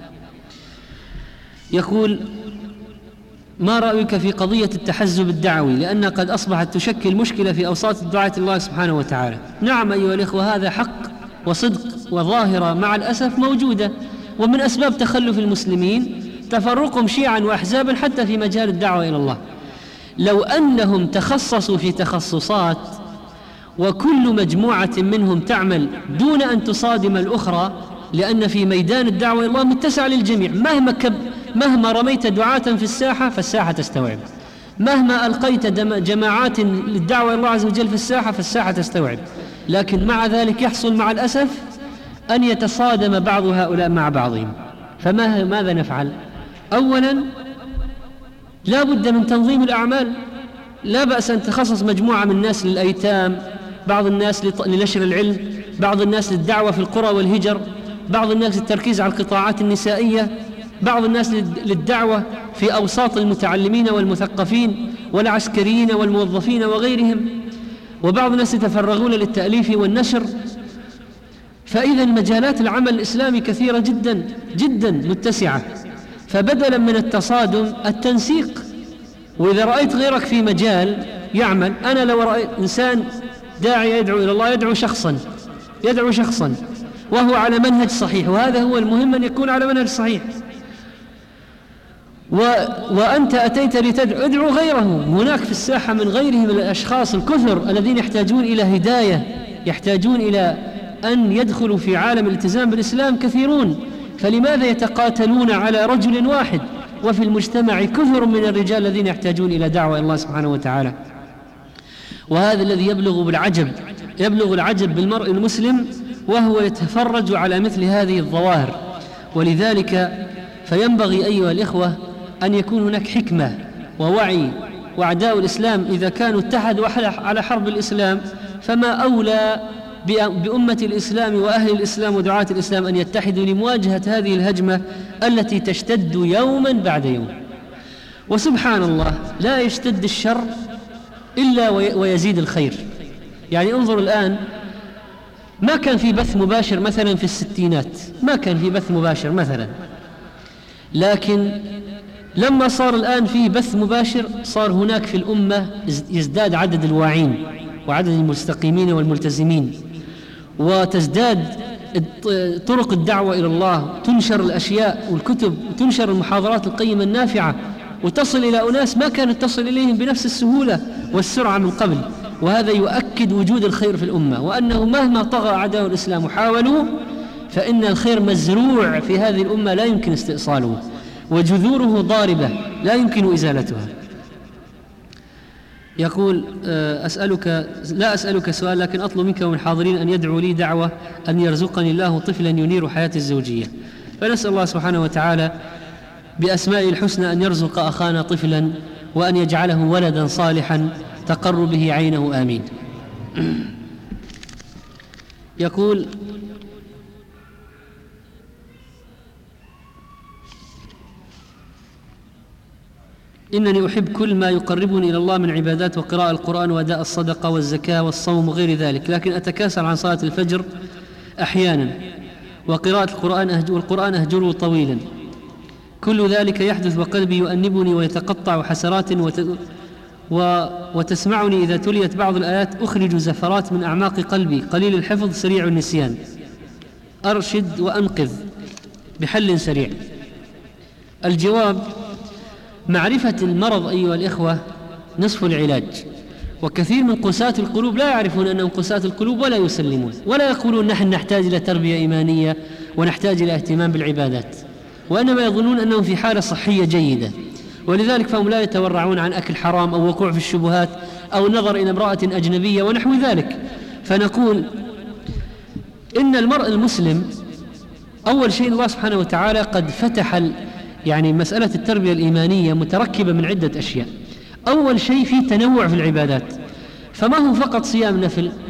يقول: ما رأيك في قضية التحزب الدعوي، لأنها قد أصبحت تشكل مشكلة في أوساط دعاة الله سبحانه وتعالى؟ نعم أيها الإخوة، هذا حق وصدق وظاهرة مع الأسف موجودة، ومن أسباب تخلف المسلمين تفرقهم شيعا وأحزابا حتى في مجال الدعوة إلى الله. لو أنهم تخصصوا في تخصصات وكل مجموعة منهم تعمل دون أن تصادم الأخرى، لأن في ميدان الدعوة إلى الله متسع للجميع، مهما كب مهما رميت دعاة في الساحة فالساحة تستوعب، مهما ألقيت جماعات للدعوة إلى الله عز وجل في الساحة فالساحة تستوعب، لكن مع ذلك يحصل مع الأسف أن يتصادم بعض هؤلاء مع بعضهم. فماذا نفعل؟ أولا لا بد من تنظيم الأعمال. لا بأس أن تخصص مجموعة من الناس للأيتام، بعض الناس لنشر العلم، بعض الناس للدعوة في القرى والهجر، بعض الناس للتركيز على القطاعات النسائية، بعض الناس للدعوة في أوساط المتعلمين والمثقفين والعسكريين والموظفين وغيرهم، وبعض الناس يتفرغون للتأليف والنشر. فإذا مجالات العمل الإسلامي كثيرة جدا جدا متسعة، فبدلا من التصادم التنسيق. وإذا رأيت غيرك في مجال يعمل، أنا لو رأيت إنسان داعي يدعو إلى الله يدعو شخصا يدعو شخصا وهو على منهج صحيح، وهذا هو المهم أن يكون على منهج صحيح، و... وأنت أتيت لتدعو، ادعو غيره. هناك في الساحة من غيرهم من الأشخاص الكثر الذين يحتاجون إلى هداية، يحتاجون إلى أن يدخلوا في عالم الالتزام بالإسلام كثيرون، فلماذا يتقاتلون على رجل واحد وفي المجتمع كثر من الرجال الذين يحتاجون إلى دعوة إلى الله سبحانه وتعالى؟ وهذا الذي يبلغ بالعجب يبلغ العجب بالمرء المسلم وهو يتفرج على مثل هذه الظواهر. ولذلك فينبغي أيها الإخوة أن يكون هناك حكمة ووعي، وأعداء الإسلام إذا كانوا اتحدوا على حرب الإسلام فما أولى بأمة الإسلام وأهل الإسلام ودعاة الإسلام أن يتحدوا لمواجهة هذه الهجمة التي تشتد يوما بعد يوم. وسبحان الله لا يشتد الشر إلا ويزيد الخير. يعني انظر الآن، ما كان في بث مباشر مثلا في الستينات، ما كان في بث مباشر مثلا، لكن لما صار الآن في بث مباشر صار هناك في الأمة يزداد عدد الواعين وعدد المستقيمين والملتزمين، وتزداد طرق الدعوة إلى الله، تنشر الأشياء والكتب وتنشر المحاضرات القيمة النافعة، وتصل إلى أناس ما كانت تصل إليهم بنفس السهولة والسرعة من قبل. وهذا يؤكد وجود الخير في الأمة، وأنه مهما طغى أعداء الإسلام وحاولوا فإن الخير مزروع في هذه الأمة لا يمكن استئصاله، وجذوره ضاربة لا يمكن إزالتها. يقول: أسألك لا أسألك سؤال، لكن أطلب منك ومن الحاضرين أن يدعوا لي دعوة أن يرزقني الله طفلا ينير حياتي الزوجية. فنسأل الله سبحانه وتعالى بأسمائه الحسنى أن يرزق أخانا طفلا وأن يجعله ولدا صالحا تقر به عينه، آمين. يقول: إنني أحب كل ما يقربني إلى الله من عبادات وقراءة القرآن وأداء الصدقة والزكاة والصوم وغير ذلك، لكن أتكاسل عن صلاة الفجر أحيانا، وقراءة القرآن أهجر والقرآن أهجره طويلا. كل ذلك يحدث وقلبي يؤنبني ويتقطع حسرات وت... و... وتسمعني إذا تليت بعض الآيات أخرج زفرات من أعماق قلبي، قليل الحفظ سريع النسيان. أرشد وأنقذ بحل سريع. الجواب: معرفة المرض أيها الإخوة نصف العلاج، وكثير من قساة القلوب لا يعرفون أنهم قساة القلوب ولا يسلمون، ولا يقولون نحن نحتاج إلى تربية إيمانية ونحتاج إلى اهتمام بالعبادات، وإنما يظنون أنهم في حالة صحية جيدة، ولذلك فهم لا يتورعون عن أكل حرام أو وقوع في الشبهات أو النظر إلى امرأة أجنبية ونحو ذلك. فنقول إن المرء المسلم أول شيء الله سبحانه وتعالى قد فتح يعني مسألة التربية الإيمانية متركبة من عدة أشياء. أول شيء في تنوع في العبادات، فما هو فقط صيام نفل،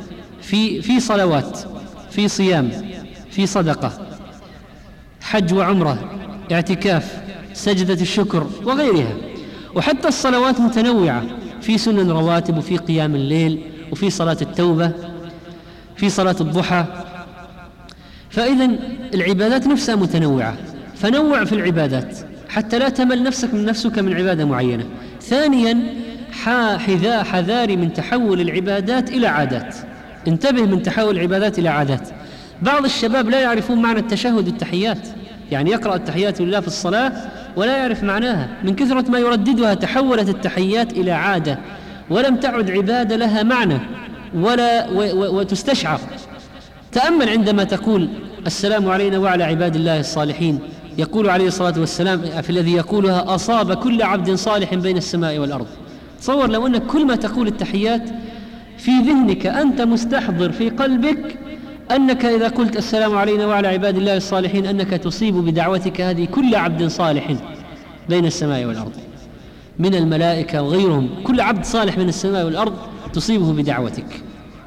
في في صلوات، في صيام، في صدقة، حج وعمرة، اعتكاف، سجدة الشكر وغيرها. وحتى الصلوات متنوعة، في سنن رواتب، وفي قيام الليل، وفي صلاة التوبة، في صلاة الضحى. فإذن العبادات نفسها متنوعة، فنوع في العبادات حتى لا تمل نفسك من نفسك من عبادة معينة. ثانيا، حذاري من تحول العبادات إلى عادات. انتبه من تحول العبادات إلى عادات. بعض الشباب لا يعرفون معنى التشهد والتحيات، يعني يقرأ التحيات لله في الصلاة ولا يعرف معناها، من كثرة ما يرددها تحولت التحيات إلى عادة ولم تعد عبادة لها معنى ولا وتستشعر. تأمل عندما تقول السلام علينا وعلى عباد الله الصالحين، يقول عليه الصلاة والسلام في الذي يقولها أصاب كل عبد صالح بين السماء والأرض. تصور لو أنك كل ما تقول التحيات في ذهنك أنت مستحضر في قلبك أنك إذا قلت السلام علينا وعلى عباد الله الصالحين أنك تصيب بدعوتك هذه كل عبد صالح بين السماء والأرض من الملائكة وغيرهم، كل عبد صالح من السماء والأرض تصيبه بدعوتك.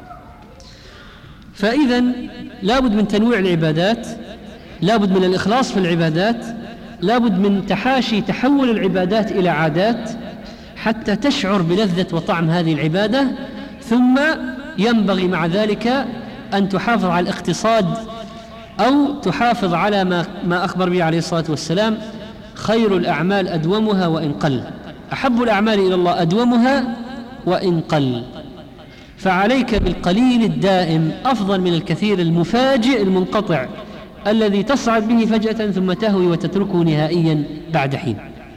فإذن لابد من تنويع العبادات، لابد من الإخلاص في العبادات، لابد من تحاشي تحول العبادات إلى عادات حتى تشعر بلذة وطعم هذه العبادة. ثم ينبغي مع ذلك أن تحافظ على الاقتصاد أو تحافظ على ما, ما أخبر به عليه الصلاة والسلام: خير الأعمال أدومها وإن قل، أحب الأعمال إلى الله أدومها وإن قل. فعليك بالقليل الدائم أفضل من الكثير المفاجئ المنقطع الذي تصعد به فجأة ثم تهوي وتتركه نهائيا بعد حين.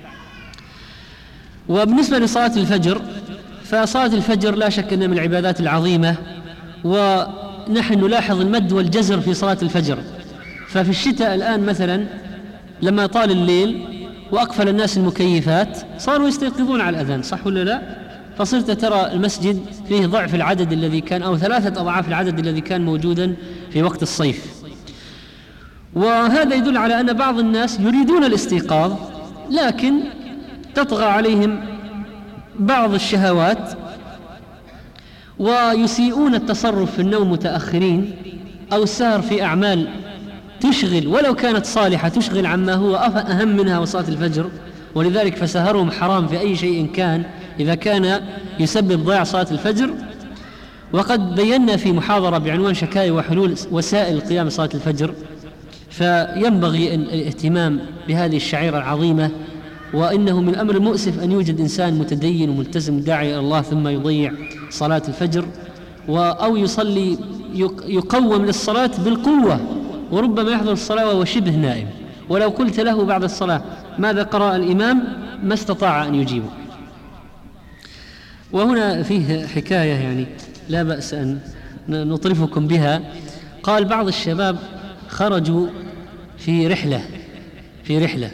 وبالنسبة لصلاة الفجر، فصلاة الفجر لا شك أنها من العبادات العظيمة، ونحن نلاحظ المد والجزر في صلاة الفجر. ففي الشتاء الآن مثلا لما طال الليل وأقفل الناس المكيفات صاروا يستيقظون على الأذان، صح ولا لا؟ فصرت ترى المسجد فيه ضعف العدد الذي كان أو ثلاثة أضعاف العدد الذي كان موجودا في وقت الصيف. وهذا يدل على أن بعض الناس يريدون الاستيقاظ لكن تطغى عليهم بعض الشهوات ويسيئون التصرف في النوم متأخرين أو السهر في أعمال تشغل ولو كانت صالحة تشغل عما هو أهم منها وصلاة الفجر، ولذلك فسهرهم حرام في أي شيء كان إذا كان يسبب ضياع صلاة الفجر. وقد بينا في محاضرة بعنوان شكاية وحلول وسائل قيام صلاة الفجر، فينبغي الاهتمام بهذه الشعيرة العظيمة، وإنه من الأمر المؤسف أن يوجد إنسان متدين وملتزم داعي إلى الله ثم يضيع صلاة الفجر أو يصلي يقوم للصلاة بالقوة، وربما يحضر الصلاة وهو شبه نائم، ولو قلت له بعد الصلاة ماذا قرأ الإمام ما استطاع أن يجيبه. وهنا فيه حكاية يعني لا بأس أن نطرفكم بها. قال بعض الشباب خرجوا في رحلة في رحلة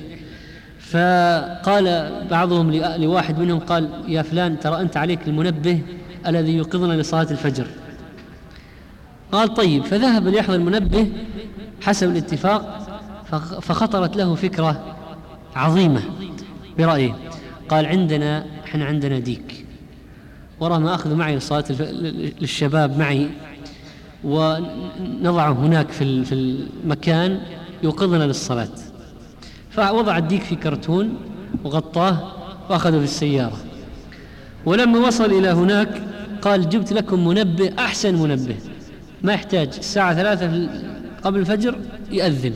فقال بعضهم لواحد منهم قال: يا فلان ترى أنت عليك المنبه الذي يوقظنا لصلاة الفجر. قال: طيب. فذهب ليحضر المنبه حسب الاتفاق، فخطرت له فكرة عظيمة برأيه. قال: عندنا احنا عندنا ديك وراه ما أخذ معي لصلاة الف... للشباب معي ونضعه هناك في في المكان يوقظنا للصلاة. فوضع الديك في كرتون وغطاه وأخذه في السيارة، ولما وصل إلى هناك قال: جبت لكم منبه أحسن منبه، ما يحتاج الساعة ثلاثة قبل الفجر يأذن.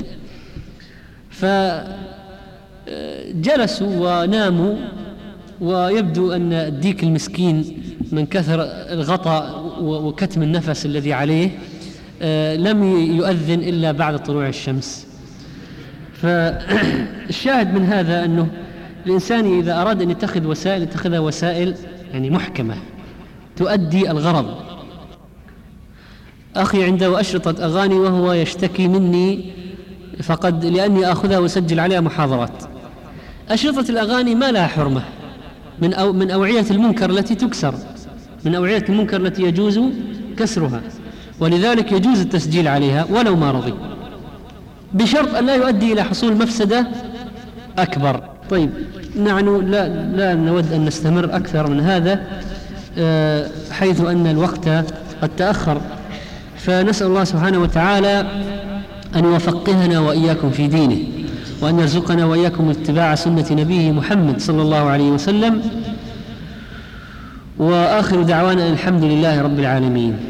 فجلسوا وناموا، ويبدو أن الديك المسكين من كثر الغطاء وكتم النفس الذي عليه لم يؤذن إلا بعد طلوع الشمس. فالشاهد من هذا أنه الإنسان إذا أراد أن يتخذ وسائل يتخذها وسائل يعني محكمة تؤدي الغرض. أخي عنده أشرطة أغاني وهو يشتكي مني فقد لأني أخذها وسجل عليها محاضرات. أشرطة الأغاني ما لها حرمة، من أو من أوعية المنكر التي تكسر، من أوعية المنكر التي يجوز كسرها، ولذلك يجوز التسجيل عليها ولو ما رضي، بشرط أن لا يؤدي إلى حصول مفسدة أكبر. طيب، نحن لا, لا نود أن نستمر أكثر من هذا حيث أن الوقت قد تأخر فنسأل الله سبحانه وتعالى أن يفقهنا وإياكم في دينه، وأن يرزقنا وإياكم اتباع سنة نبيه محمد صلى الله عليه وسلم. وآخر دعوانا الحمد لله رب العالمين.